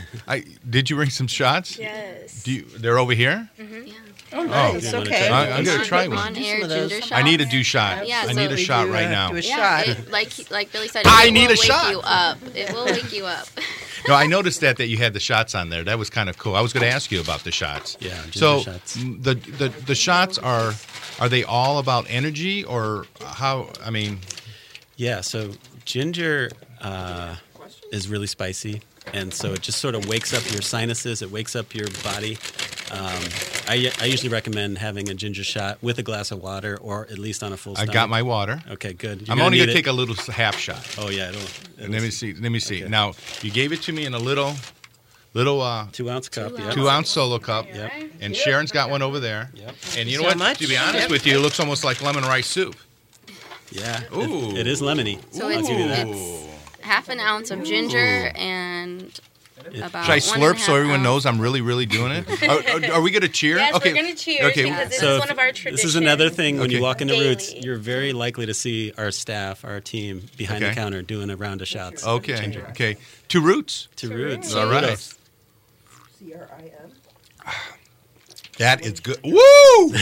I did you bring some shots? Yes. Do you? They're over here. Yeah. Oh, nice. you wanna Okay. try I- I'm gonna On- try one. On Do air some of those. ginger shots. I need a do shot. Yeah, I so need a we shot do, right uh, now. do a Yeah, shot. it, like like Billy said, I it need will a wake shot. you up. It will wake you up. No, I noticed that that you had the shots on there. That was kind of cool. I was going to ask you about the shots. Yeah, ginger So shots. m- the, the the shots are are they all about energy or how? I mean, Yeah, so ginger uh, is really spicy, and so it just sort of wakes up your sinuses. It wakes up your body. Um, I, I usually recommend having a ginger shot with a glass of water, or at least on a full I stomach. got my water. Okay, good. You're I'm gonna only need going to it. take a little s- half shot. Oh yeah, it'll, And let me see. Let me see. Okay. Now you gave it to me in a little little uh, two ounce cup. Two yeah. ounce. two ounce solo cup. Yep. And Sharon's got one over there. Yep. And you know So what? much? To be honest Yep. with you, it looks almost like lemon rice soup. Yeah. it- Ooh. it is lemony. So I'll it's, give you that. it's half an ounce of ginger and about Should I one and a slurp so half everyone ounce- knows I'm really, really doing it? Are, are, are we going to cheer? Yes, okay. we're gonna cheers Okay. because this So is one of our traditions. this is another thing when you Okay. walk into Roots, Daily. you're very likely to see our staff, our team behind Okay. the counter doing a round of shots. Okay. Ginger. Okay. Two roots. To Roots. All right. Kudos. That is good. Woo!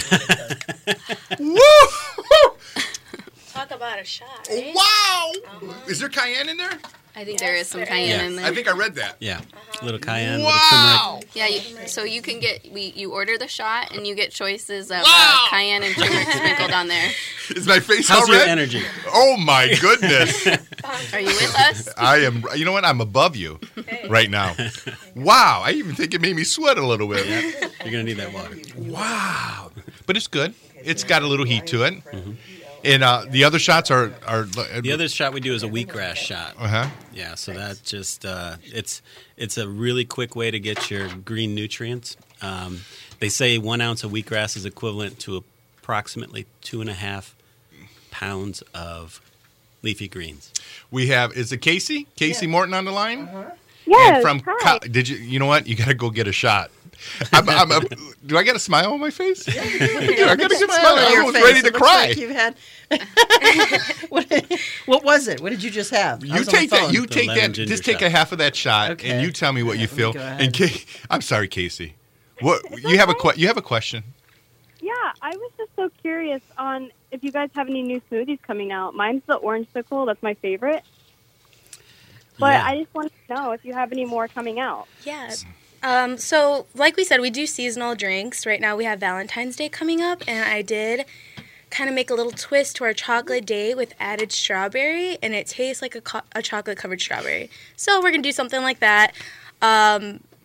Woo! Talk about a shot. Right? Wow! Uh-huh. Is there cayenne in there? I think there is some Yes, there cayenne is. in there. I think I read that. Yeah, a little cayenne, Wow! Yeah, you, so you can get we you order the shot and you get choices of Wow. uh, cayenne and turmeric sprinkled on there. Is my face How's all your red? energy? Oh my goodness! Are you with us? I am. You know what? I'm above you right now. Wow! I even think it made me sweat a little bit. You're gonna need that water. Wow! But it's good. It's got a little heat to it. And uh, the other shots are are The other shot we do is a wheatgrass shot. Uh huh. Yeah, so that just uh, it's it's a really quick way to get your green nutrients. Um, they say one ounce of wheatgrass is equivalent to approximately two and a half pounds of leafy greens. We have. Is it Casey? Casey Morton on the line? Yes. And from hi. Co- did you? You know what? You got to go get a shot. I'm, I'm, I'm, do I got a smile on my face? Yeah, I got a good smile. on I your was face. ready It to looks cry. like you've had. what, what was it? What did you just have? I You was on the take that. phone. You The take lemon that. ginger Just take shot. a half of that shot, Okay. and you tell me what you Yeah, let me feel. go And ahead. Ca- I'm sorry, Casey. What you have a que- you have a question? Yeah, I was just so curious on if you guys have any new smoothies coming out. Mine's the orange sickle. That's my favorite. But Yeah. I just wanted to know if you have any more coming out. Yeah. Um, so, like we said, we do seasonal drinks. Right now we have Valentine's Day coming up, and I did kind of make a little twist to our chocolate day with added strawberry, and it tastes like a, co- a chocolate-covered strawberry. So we're going to do something like that. Um,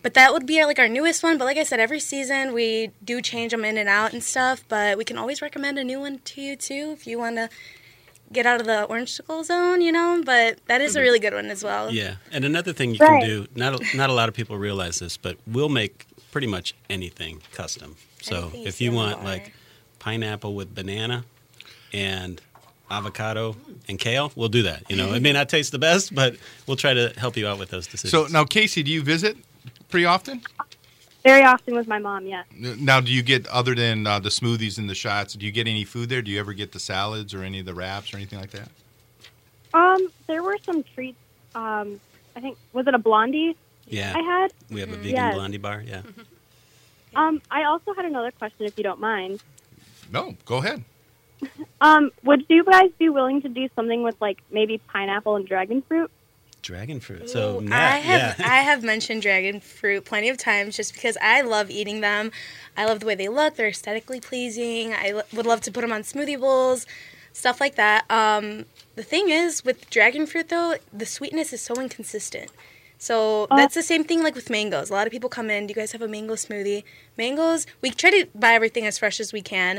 but that would be like our newest one. But like I said, every season we do change them in and out and stuff. But we can always recommend a new one to you too if you want to get out of the Orangesicle zone, you know. But that is a really good one as well. Yeah, and another thing you Right. can do. Not a, not a lot of people realize this, but we'll make pretty much anything custom. So Anything you if see you on the want bar. like pineapple with banana and avocado and kale, we'll do that. You know, it may not taste the best, but we'll try to help you out with those decisions. So now, Casey, do you visit pretty often? Very often with my mom, yes. Now, do you get, other than uh, the smoothies and the shots, do you get any food there? Do you ever get the salads or any of the wraps or anything like that? Um, there were some treats. Um, I think was it a blondie? Yeah. I had. we have a vegan Yes. blondie bar. Yeah. Um, I also had another question, if you don't mind. No, go ahead. Um, would you guys be willing to do something with like maybe pineapple and dragon fruit? Dragon fruit. So Ooh, Nat, I have yeah. I have mentioned dragon fruit plenty of times just because I love eating them. I love the way they look. They're aesthetically pleasing. I lo- would love to put them on smoothie bowls, stuff like that. Um, the thing is, with dragon fruit though, the sweetness is so inconsistent. So Oh. that's the same thing like with mangoes. A lot of people come in, do you guys have a mango smoothie? Mangoes, we try to buy everything as fresh as we can.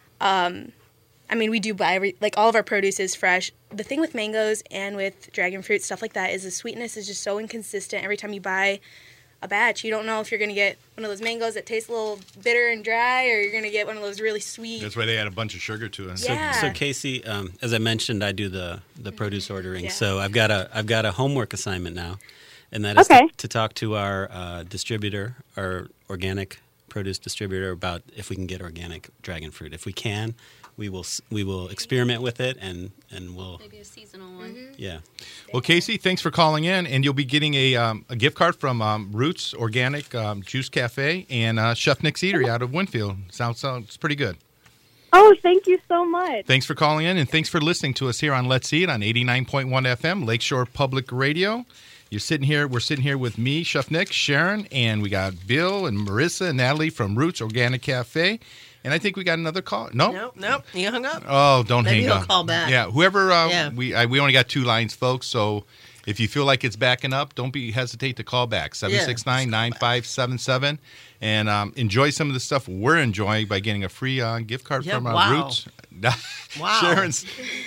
Um, I mean, we do buy, every, like, all of our produce is fresh. The thing with mangoes and with dragon fruit, stuff like that, is the sweetness is just so inconsistent. Every time you buy a batch, you don't know if you're going to get one of those mangoes that taste a little bitter and dry, or you're going to get one of those really sweet. That's why they add a bunch of sugar to it. So, Yeah. so Casey, um, as I mentioned, I do the, the produce ordering. Yeah. So I've got a I've got a homework assignment now, and that is Okay. to, to talk to our uh, distributor, our organic produce distributor, about if we can get organic dragon fruit. If we can, we will s- we will experiment with it, and and we'll Maybe a seasonal one. yeah. Well, Casey, thanks for calling in, and you'll be getting a, um, a gift card from um, Roots Organic um, Juice Cafe and uh, Chef Nick's Eatery out of Winfield. Sounds sounds pretty good. Oh, thank you so much. Thanks for calling in, and thanks for listening to us here on Let's Eat on eighty-nine point one F M, Lakeshore Public Radio. You're sitting here. We're sitting here with me, Chef Nick, Sharon, and we got Bill and Marissa and Natalie from Roots Organic Cafe. And I think we got another call. No, Nope, nope. You hung up. Oh, don't Maybe hang he'll up. call back. Yeah, whoever. Uh, Yeah. We I, we only got two lines, folks. So if you feel like it's backing up, don't be hesitate to call back seven six nine, nine five seven seven and um, enjoy some of the stuff we're enjoying by getting a free uh, gift card Yeah, from uh, wow. Roots. Wow. Sharon's.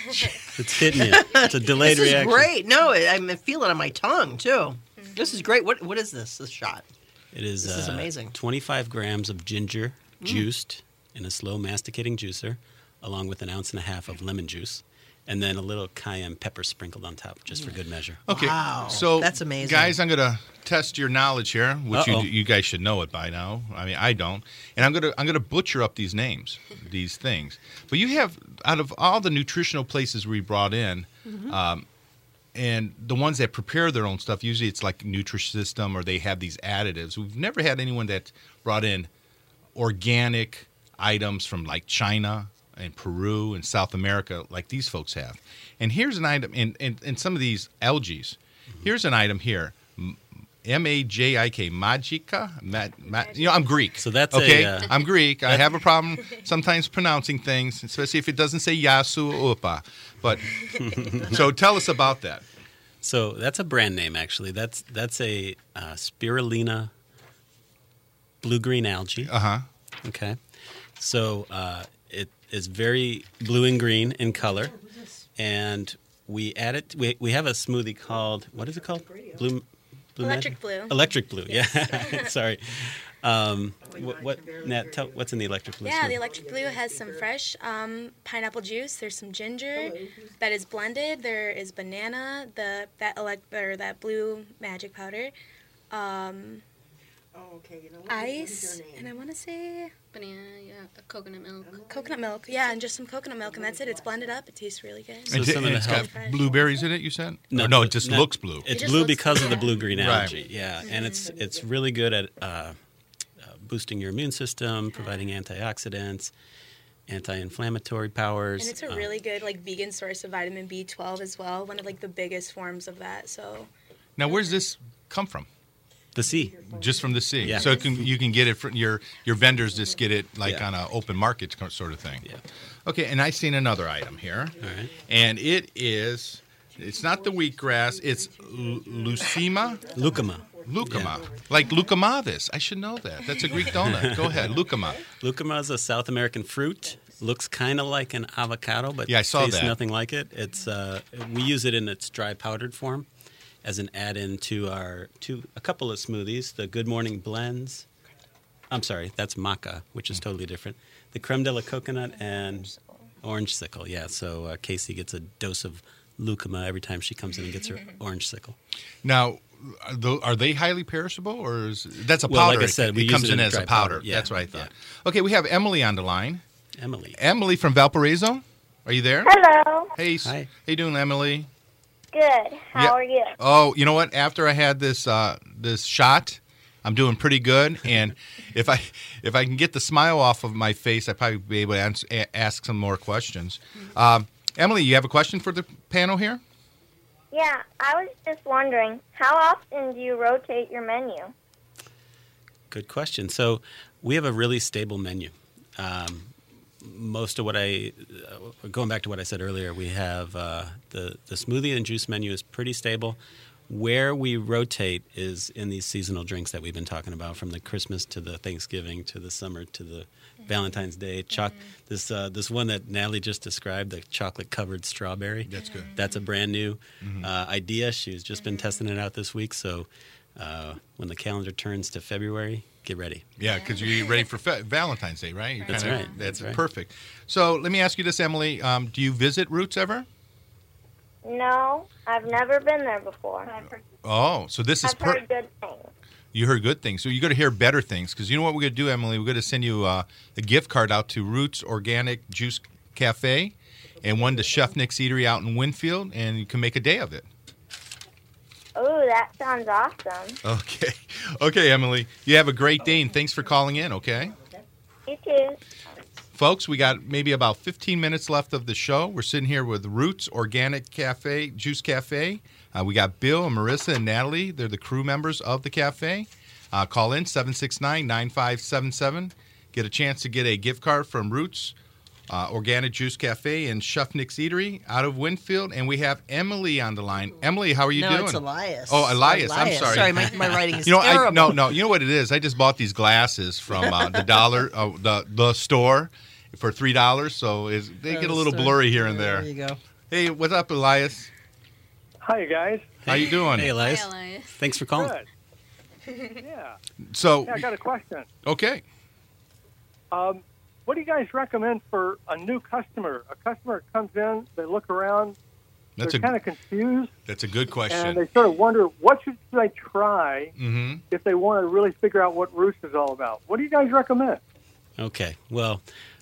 It's hitting you. It's a delayed This is reaction. great. No, I, I feel it on my tongue too. This is great. What what is this? This shot? It is, This is uh, amazing. twenty-five grams of ginger juiced in a slow masticating juicer, along with an ounce and a half of lemon juice, and then a little cayenne pepper sprinkled on top, just for good measure. Okay, Wow. so That's amazing. guys. I'm gonna test your knowledge here, which you, Uh-oh. you guys should know it by now. I mean, I don't, and I'm gonna I'm gonna butcher up these names, these things. But you have, out of all the nutritional places we brought in, um, and the ones that prepare their own stuff, usually it's like Nutrisystem or they have these additives. We've never had anyone that brought in organic items from like China and Peru and South America like these folks have. And here's an item, and, and, and some of these algaes. Here's an item here. M A J I K, Magica. Ma, ma, you know, I'm Greek. So that's a, okay. uh, I'm Greek. I have a problem sometimes pronouncing things, especially if it doesn't say Yasu Upa. But so tell us about that. So that's a brand name, actually. That's that's a uh, spirulina blue-green algae. Uh huh. Okay. So uh, it is very blue and green in color, and we add it. We we have a smoothie called, what is it called? Blue. Blue Electric Magic? Blue. Electric blue. Yeah. Sorry. Um, what, what Nat? Tell, what's in the electric blue? Yeah, smoothie? the electric blue has some fresh um, pineapple juice. There's some ginger that is blended. There is banana, the that elect or that blue magic powder, um, Oh, okay. You know what? ice, and I want to say Banana, yeah, a coconut milk. coconut milk. Yeah, and just some coconut milk, and that's it. It's blended up. It tastes really good. So And some of and the it's health- got blueberries in it. You said? No, no, it just no, looks blue. It's just blue looks because blue, of the yeah. blue-green Right. algae. Yeah, and it's it's really good at uh, uh, boosting your immune system, providing antioxidants, anti-inflammatory powers. And it's a uh, really good like vegan source of vitamin B twelve as well. One of like the biggest forms of that. So Now, where's this come from? the sea. Just from the sea. Yeah. So it can, you can get it from your your vendors. Just get it like Yeah. on an open market sort of thing. Yeah. Okay, and I seen another item here, All right. and it is. It's not the wheatgrass. It's L- Lucima. Lucuma. Lucama. Like Lucamavis. I should know that. That's a Greek donut. Go ahead. Lucama. Lucama is a South American fruit. Looks kind of like an avocado, but Yeah, I saw tastes that. nothing like it. It's uh, we use it in its dry powdered form as an add-in to our to a couple of smoothies. The Good Morning Blends. I'm sorry, that's maca, which is totally different. The creme de la coconut and orange sickle. Yeah, so uh, Casey gets a dose of Lucama every time she comes in and gets her orange sickle. Now, are tho- are they highly perishable, or is that's a powder? Well, like I said, it, we it use comes it in in as a dry powder. powder. Yeah, That's what I thought. Okay, we have Emily on the line. Emily. Emily from Valparaiso. Are you there? Hello. Hey, s- Hi. how you doing, Emily? Good. How Yeah. are you? Oh, you know what? After I had this uh, this shot, I'm doing pretty good. And if I if I can get the smile off of my face, I'd probably be able to ans- a- ask some more questions. Um, Emily, you have a question for the panel here? Yeah, I was just wondering, how often do you rotate your menu? Good question. So we have a really stable menu. Um, most of what I, uh, going back to what I said earlier, we have uh, the, the smoothie and juice menu is pretty stable. Where we rotate is in these seasonal drinks that we've been talking about, from the Christmas to the Thanksgiving to the summer to the Valentine's Day. Choc- This uh, this one that Natalie just described, the chocolate covered strawberry. That's good. That's a brand new uh, idea. She's just been testing it out this week. So uh, when the calendar turns to February, get ready. Yeah, because you're ready for fe- Valentine's Day, right? You're That's kinda- right. That's That's right. perfect. So let me ask you this, Emily. Um, do you visit Roots ever? No, I've never been there before. Oh, so this is I've per- heard good things. You heard good things. So you're going to hear better things. Because you know what we're going to do, Emily? We're going to send you uh, a gift card out to Roots Organic Juice Cafe and one to Chef Nick's Eatery out in Winfield, and you can make a day of it. Ooh, that sounds awesome. Okay. Okay, Emily. You have a great day, and thanks for calling in, okay? You too. Folks, we got maybe about fifteen minutes left of the show. We're sitting here with Roots Organic Cafe, Juice Cafe. Uh, we got Bill and Marissa and Natalie. They're the crew members of the cafe. Uh, call in seven six nine, nine five seven seven. Get a chance to get a gift card from Roots uh, Organic Juice Cafe and Chef Nick's Eatery out of Winfield. And we have Emily on the line. Emily, how are you no, doing? it's Elias. Oh, Elias. I'm sorry. Sorry, my, my writing is You know, terrible. I, no, no. You know what it is? I just bought these glasses from uh, the dollar, uh, the the store, for three dollars. So is they get a little Sorry. blurry here and There there. you go. Hey, what's up, Elias? Hi, guys. How you doing? Hey, Elias. Hi, Elias. Thanks for calling. Good. Yeah. So, Yeah, I got a question. okay. Um, what do you guys recommend for a new customer? A customer comes in, they look around, That's they're a kind of confused, that's a good and question. they sort of wonder, what should I try Mm-hmm. if they want to really figure out what Roost is all about? What do you guys recommend? Okay. Well,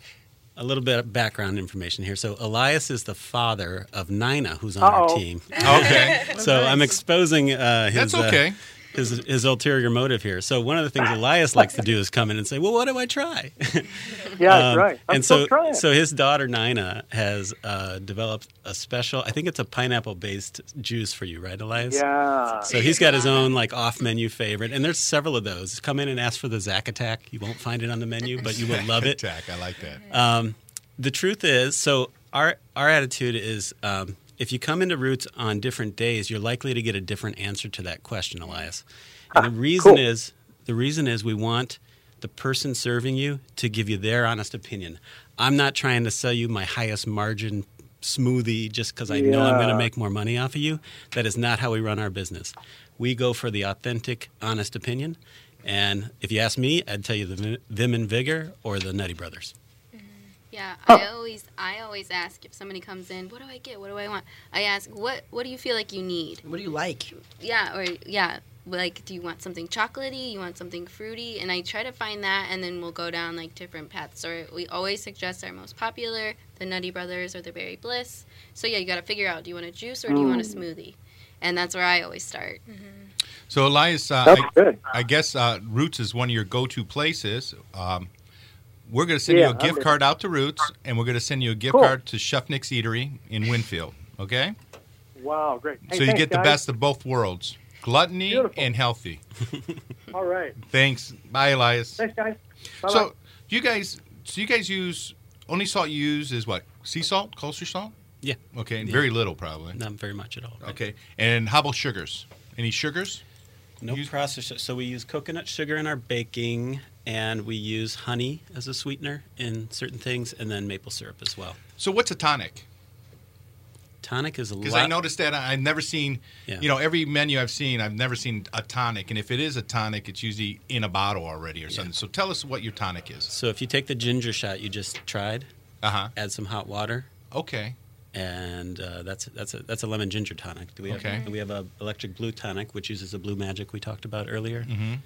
a little bit of background information here. So Elias is the father of Nina, who's on Uh-oh. our team. Okay. So I'm exposing uh, his, That's okay. uh, his his ulterior motive here. So one of the things Elias likes to do is come in and say, "Well, what do I try?" Yeah, that's Um, right. I'm and still so, trying. so his daughter Nina has uh, developed a special. I think it's a pineapple-based juice for you, right, Elias? Yeah. So he's got his own like off-menu favorite, and there's several of those. Come in and ask for the Zack Attack. You won't find it on the menu, but you will love it. Attack. I like that. Um, the truth is, so our our attitude is, um, if you come into Roots on different days, you're likely to get a different answer to that question, Elias. And the reason cool. is, the reason is we want the person serving you to give you their honest opinion. I'm not trying to sell you my highest margin smoothie just because I know I'm going to Yeah. make more money off of you. That is not how we run our business. We go for the authentic, honest opinion. And if you ask me, I'd tell you the Vim and Vigor or the Nutty Brothers. Yeah, I always I always ask if somebody comes in, what do I get? What do I want? I ask, what what do you feel like you need? What do you like? Yeah, or yeah, like do you want something chocolatey? You want something fruity? And I try to find that, and then we'll go down like different paths. Or we always suggest our most popular, the Nutty Brothers or the Berry Bliss. So yeah, you got to figure out, do you want a juice or do you want a smoothie? And that's where I always start. So, Elias, uh, That's I, good. I guess uh, Roots is one of your go-to places. Um, we're going to send Yeah, you a I'm gift in. card out to Roots, and we're going to send you a gift Cool. card to Chef Nick's Eatery in Winfield. Okay? Wow, great. Hey, so you thanks, get the guys. best of both worlds: gluttony Beautiful. and healthy. All right. Thanks. Bye, Elias. Thanks, guys. Bye-bye. So, do you guys, so you guys use only salt you use is what? Sea salt, kosher salt? Yeah, Okay, and Yeah. very little probably. not very much at all. Right? Okay, and how about sugars? Any sugars? No processed. su- So we use coconut sugar in our baking, and we use honey as a sweetener in certain things, and then maple syrup as well. So what's a tonic? Tonic is a Because lot. I noticed that I- I've never seen, Yeah. you know, every menu I've seen, I've never seen a tonic. And if it is a tonic, it's usually in a bottle already or something. So tell us what your tonic is. So if you take the ginger shot you just tried, uh-huh. add some hot water. Okay. And uh, that's that's a that's a lemon ginger tonic. Do we have, Okay. We have a electric blue tonic, which uses the blue magic we talked about earlier. Mm-hmm.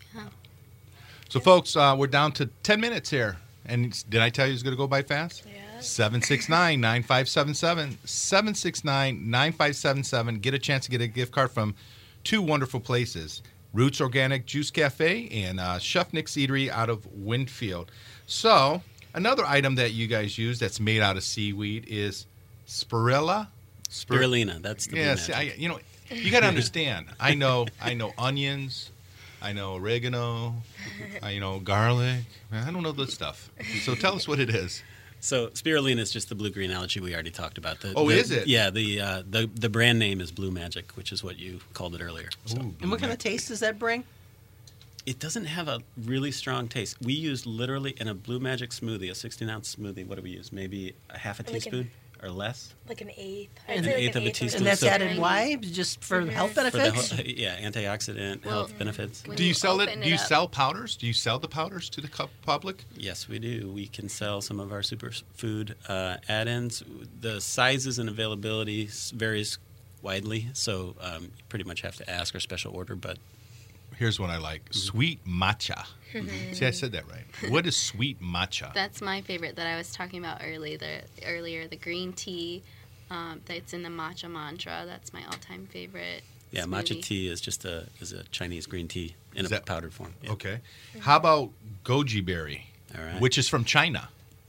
So, folks, uh, we're down to ten minutes here. And did I tell you it's going to go by fast? Yeah. seven six nine, nine five seven seven. seven six nine, nine five seven seven. Get a chance to get a gift card from two wonderful places, Roots Organic Juice Cafe and uh, Chef Nick's Eatery out of Winfield. So, another item that you guys use that's made out of seaweed is spirilla. Spir- Spirulina. That's the blue Yes, magic. I, you know, you got to understand. I know, I know onions. I know oregano, I, you know, garlic. I don't know this stuff. So tell us what it is. So spirulina is just the blue-green algae we already talked about. The, Oh, the- is it? Yeah. The uh, the the brand name is Blue Magic, which is what you called it earlier. So And what kind of taste does that bring? it doesn't have a really strong taste. We use literally in a Blue Magic smoothie, a sixteen ounce smoothie. What do we use? Maybe a half a Like an- teaspoon or less. Like an eighth. An I'd say like eighth of a eighth teaspoon. And that's So- added why? Just for health For the benefits? whole- yeah, antioxidant Well, health benefits. when Do you you sell it? open Do it you up- sell powders? Do you sell the powders to the cu- public? Yes, we do. We can sell some of our superfood uh, add-ins. The sizes and availability s- varies widely, so um, you pretty much have to ask or special order. But Here's what I like: sweet matcha. See, I said that right. What is sweet matcha? That's my favorite that I was talking about earlier. The earlier the green tea um, that's in the matcha mantra. That's my all-time favorite. yeah, smoothie. matcha tea is just a is a Chinese green tea in Is a that- powdered form. Yeah. Okay. How about goji berry, All right. which is from China?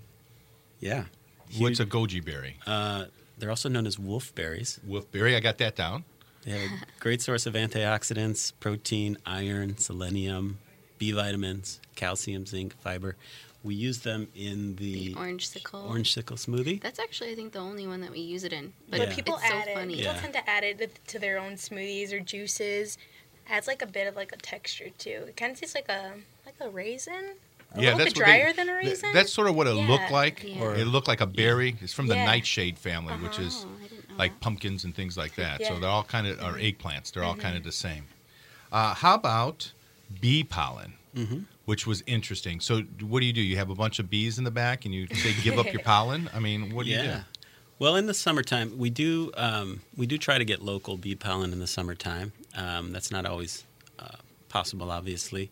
Yeah. What's a Huge- goji berry? Uh, they're also known as wolfberries. Wolfberry. I got that down. They have a great source of antioxidants, protein, iron, selenium, B vitamins, calcium, zinc, fiber. We use them in the, The orange sickle. orange sickle smoothie. That's actually, I think, the only one that we use it in. But But Yeah. people it's so add it. funny. People Yeah. tend to add it to their own smoothies or juices. Adds like a bit of like a texture too. It kind of tastes like a like a raisin. A little bit what they- drier than a th- raisin. That's sort of what it Yeah. looked like. Yeah. Or it looked like a berry. It's from the Yeah. nightshade family, which is Oh, I didn't know like that. pumpkins and things like that. So Yeah. Mm-hmm. they're all kind of, or eggplants, they're all kind of the same. Uh, how about bee pollen, Mm-hmm. which was interesting. So what do you do? You have a bunch of bees in the back and you say give up your pollen? I mean, what do you do? Yeah. Well, in the summertime, we do um, we do try to get local bee pollen in the summertime. Um, that's not always uh, possible, obviously.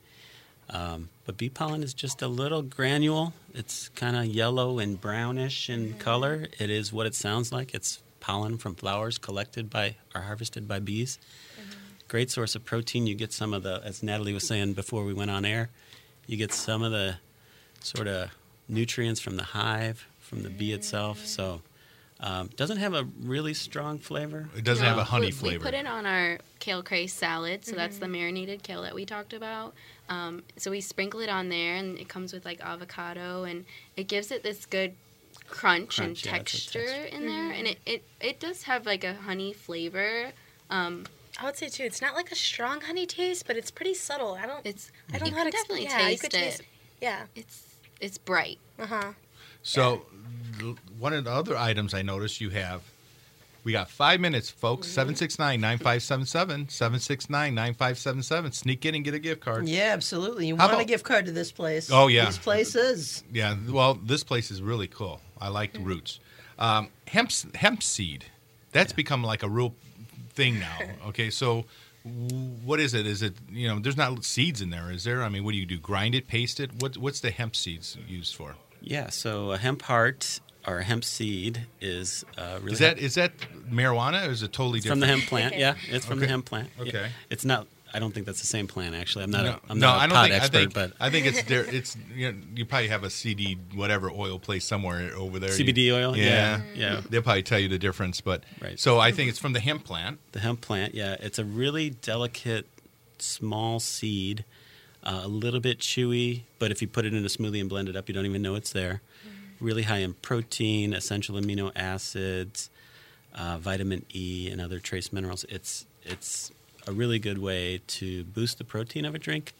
Um, but bee pollen is just a little granule. It's kind of yellow and brownish in color. It is what it sounds like. It's pollen from flowers collected by or harvested by bees. Great source of protein. You get some of the, as Natalie was saying before we went on air, you get some of the sort of nutrients from the hive, from the bee itself. So um, doesn't have a really strong flavor. It doesn't have a honey we, flavor. We put it on our kale craze salad, so that's the marinated kale that we talked about. Um, so we sprinkle it on there, and it comes with like avocado, and it gives it this good crunch, and Crunch, yeah, it's a texture, texture. in there, and it, it, it does have like a honey flavor. Um, I would say too. It's not like a strong honey taste, but it's pretty subtle. I don't. it's I don't you know how to can explain. definitely Yeah, you taste could it. taste. Yeah. It's it's bright. Uh huh. So l- one of the other items I noticed you have, we got five minutes, folks. seven six nine, nine five seven seven, seven six nine, nine five seven seven. Sneak in and get a gift card. Yeah, absolutely. You How want a about- gift card to this place. Oh, yeah. These places. Yeah, well, this place is really cool. I like the roots. Um, hemp, hemp seed, that's become like a real thing now. Okay, so w- what is it? Is it, you know, there's not seeds in there, is there? I mean, what do you do? Grind it, paste it? What, what's the hemp seeds used for? Yeah, so a hemp heart or a hemp seed is uh, really Is that is that marijuana or is it totally It's different? from the hemp plant. Yeah, it's from Okay. the hemp plant. Yeah. Okay. It's not. I don't think that's the same plant. Actually, I'm not. No, a, I'm no, not a I don't pot think. expert, I think, but I think it's there. It's you, know, you probably have a C D whatever oil place somewhere over there. C B D oil? Yeah, Yeah, yeah. They'll probably tell you the difference. But Right. so I think it's from the hemp plant. the hemp plant. Yeah, it's a really delicate, small seed, uh, a little bit chewy. But if you put it in a smoothie and blend it up, you don't even know it's there. Really high in protein, essential amino acids, uh, vitamin E, and other trace minerals. It's it's a really good way to boost the protein of a drink.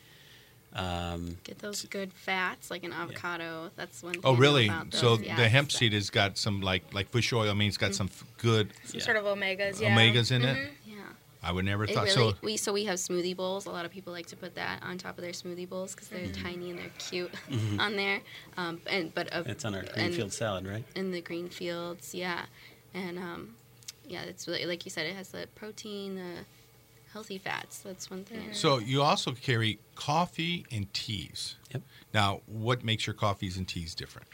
Um, Get those good fats like an avocado. That's one. Oh, thing really? about those, So yes. the hemp seed has got some like like fish oil. I mean, it's got some f- good Some sort of omegas, yeah. omegas in it. Yeah. I would never It thought really, so. we so we have smoothie bowls. A lot of people like to put that on top of their smoothie bowls because they're Mhm. tiny and they're cute Mhm. on there. Um, and but uh, It's on our and- Greenfield salad, right? In the green fields, yeah, and um, yeah, it's really like you said. It has the protein, the healthy fats. That's one thing. So you also carry coffee and teas. Yep. Now, what makes your coffees and teas different?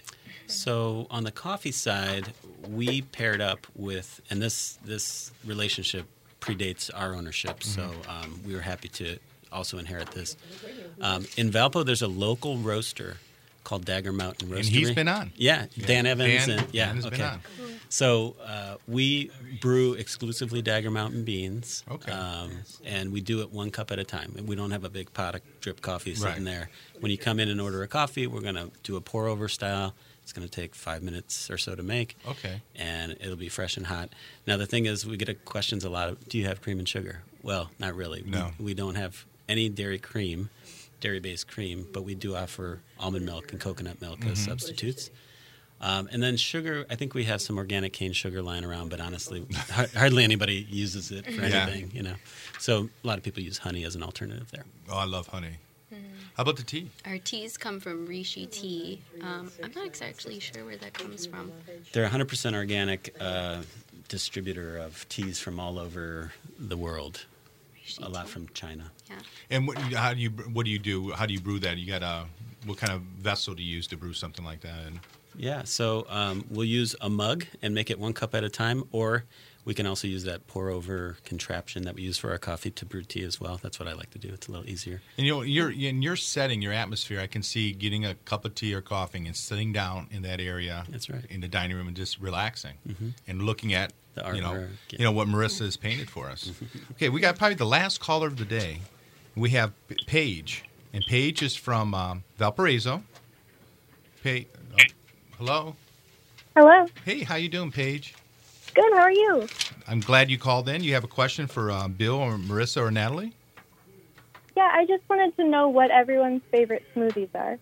So on the coffee side, we paired up with, and this this relationship predates our ownership, so um, we were happy to also inherit this. Um, in Valpo, there's a local roaster called Dagger Mountain Roastery. And he's been on. Yeah, Yeah. Dan Evans. Dan- and, yeah, Dan has okay. been on. So uh, we brew exclusively Dagger Mountain beans. Okay. Um, and we do it one cup at a time. And we don't have a big pot of drip coffee sitting Right. there. When you come in and order a coffee, we're going to do a pour over style. It's going to take five minutes or so to make. Okay. And it'll be fresh and hot. Now, the thing is, we get questions a lot of, do you have cream and sugar? Well, not really. No. We, we don't have any dairy cream, dairy-based cream, but we do offer almond milk and coconut milk as Mhm. substitutes. Um, and then sugar, I think we have some organic cane sugar lying around, but honestly, har- hardly anybody uses it for Yeah. anything, you know. So a lot of people use honey as an alternative there. Oh, I love honey. How about the tea? Our teas come from Rishi Tea. Um, I'm not exactly sure where that comes from. They're a one hundred percent organic uh, distributor of teas from all over the world, a lot from China. Yeah. And what, how do you what do you do? How do you brew that? You got a what kind of vessel do you use to brew something like that? And Yeah, so um, we'll use a mug and make it one cup at a time, or we can also use that pour-over contraption that we use for our coffee to brew tea as well. That's what I like to do. It's a little easier. And you know, you're in your setting, your atmosphere. I can see getting a cup of tea or coffee and sitting down in that area. That's right. In the dining room and just relaxing Mhm. and looking at The you know, artwork, yeah. you know what Marissa has painted for us. Okay, we got probably the last caller of the day. We have P- Paige, and Paige is from um, Valparaiso. Pa- oh, hello. Hello. Hey, how you doing, Paige? Good. How are you? I'm glad you called in. You have a question for uh, Bill or Marissa or Natalie? Yeah, I just wanted to know what everyone's favorite smoothies are.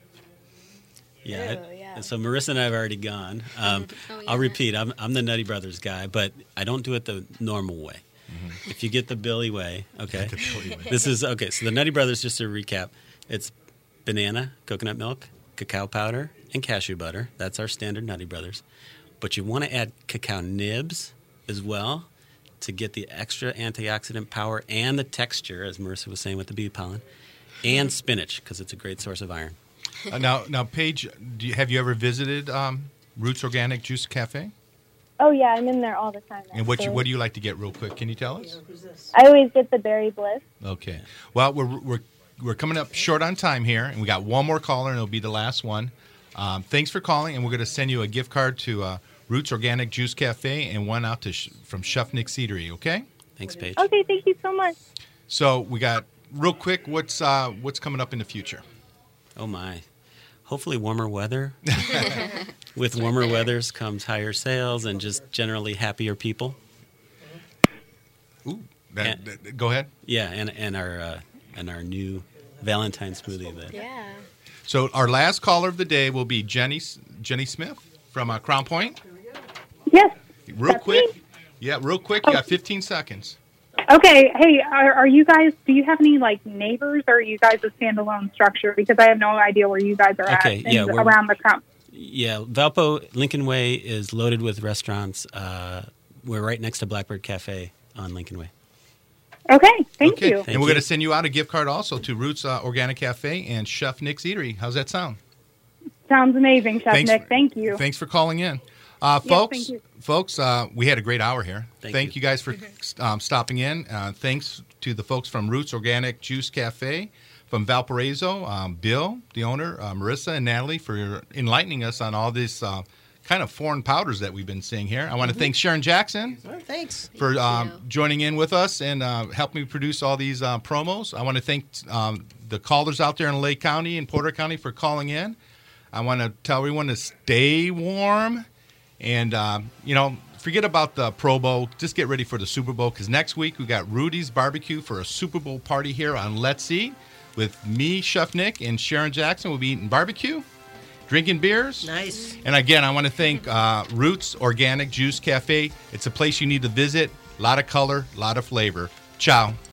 Yeah. Ew, yeah. So Marissa and I have already gone. Um, Oh, yeah. I'll repeat. I'm, I'm the Nutty Brothers guy, but I don't do it the normal way. If you get the Billy way, okay. The Billy way. This is okay. So the Nutty Brothers, just to recap, it's banana, coconut milk, cacao powder, and cashew butter. That's our standard Nutty Brothers. But you want to add cacao nibs as well to get the extra antioxidant power and the texture, as Marissa was saying with the bee pollen, and spinach because it's a great source of iron. Uh, now, now, Paige, do you, have you ever visited um, Roots Organic Juice Cafe? Oh yeah, I'm in there all the time. And what you actually. what do you like to get, real quick? Can you tell us? I always get the berry bliss. Okay. Well, we're we're we're coming up short on time here, and we got one more caller, and it'll be the last one. Um, thanks for calling, and we're going to send you a gift card to uh, Roots Organic Juice Cafe and one out to sh- from Chef Nick's Eatery. Okay. Thanks, Paige. Okay, thank you so much. So we got real quick. What's uh, what's coming up in the future? Oh my. Hopefully warmer weather. With warmer weathers comes higher sales and just generally happier people. Ooh, that, And- that- go ahead. Yeah, and and our uh, and our new Valentine smoothie that Yeah. So our last caller of the day will be Jenny Jenny Smith from uh, Crown Point. Yes. Real That's quick. me. Yeah, real quick. You got fifteen seconds. Okay, hey, are, are you guys, do you have any, like, neighbors, or are you guys a standalone structure? Because I have no idea where you guys are Okay, at yeah, in- we're- around the crown. Yeah, Valpo Lincoln Way is loaded with restaurants. Uh, we're right next to Blackbird Cafe on Lincoln Way. Okay, thank okay. you. And Thank we're you. going to send you out a gift card also to Roots uh, Organic Cafe and Chef Nick's Eatery. How's that sound? Sounds amazing, Chef Thanks Nick. for- Thank you. Thanks for calling in. Uh, Yes, folks, thank you. folks, uh, we had a great hour here. Thank Thank, you. you. guys for um, stopping in. Uh, thanks to the folks from Roots Organic Juice Cafe from Valparaiso, um, Bill, the owner, uh, Marissa, and Natalie for enlightening us on all these uh, kind of foreign powders that we've been seeing here. I want to thank Sharon Jackson Oh, thanks. for Thank um, you. joining in with us and uh, helping me produce all these uh, promos. I want to thank um, the callers out there in Lake County and Porter County for calling in. I want to tell everyone to stay warm and, uh, you know, forget about the Pro Bowl. Just get ready for the Super Bowl because next week we got Rudy's Barbecue for a Super Bowl party here on Let's Eat with me, Chef Nick, and Sharon Jackson. We'll be eating barbecue, drinking beers. Nice. And again, I want to thank uh, Roots Organic Juice Cafe. It's a place you need to visit. A lot of color, a lot of flavor. Ciao.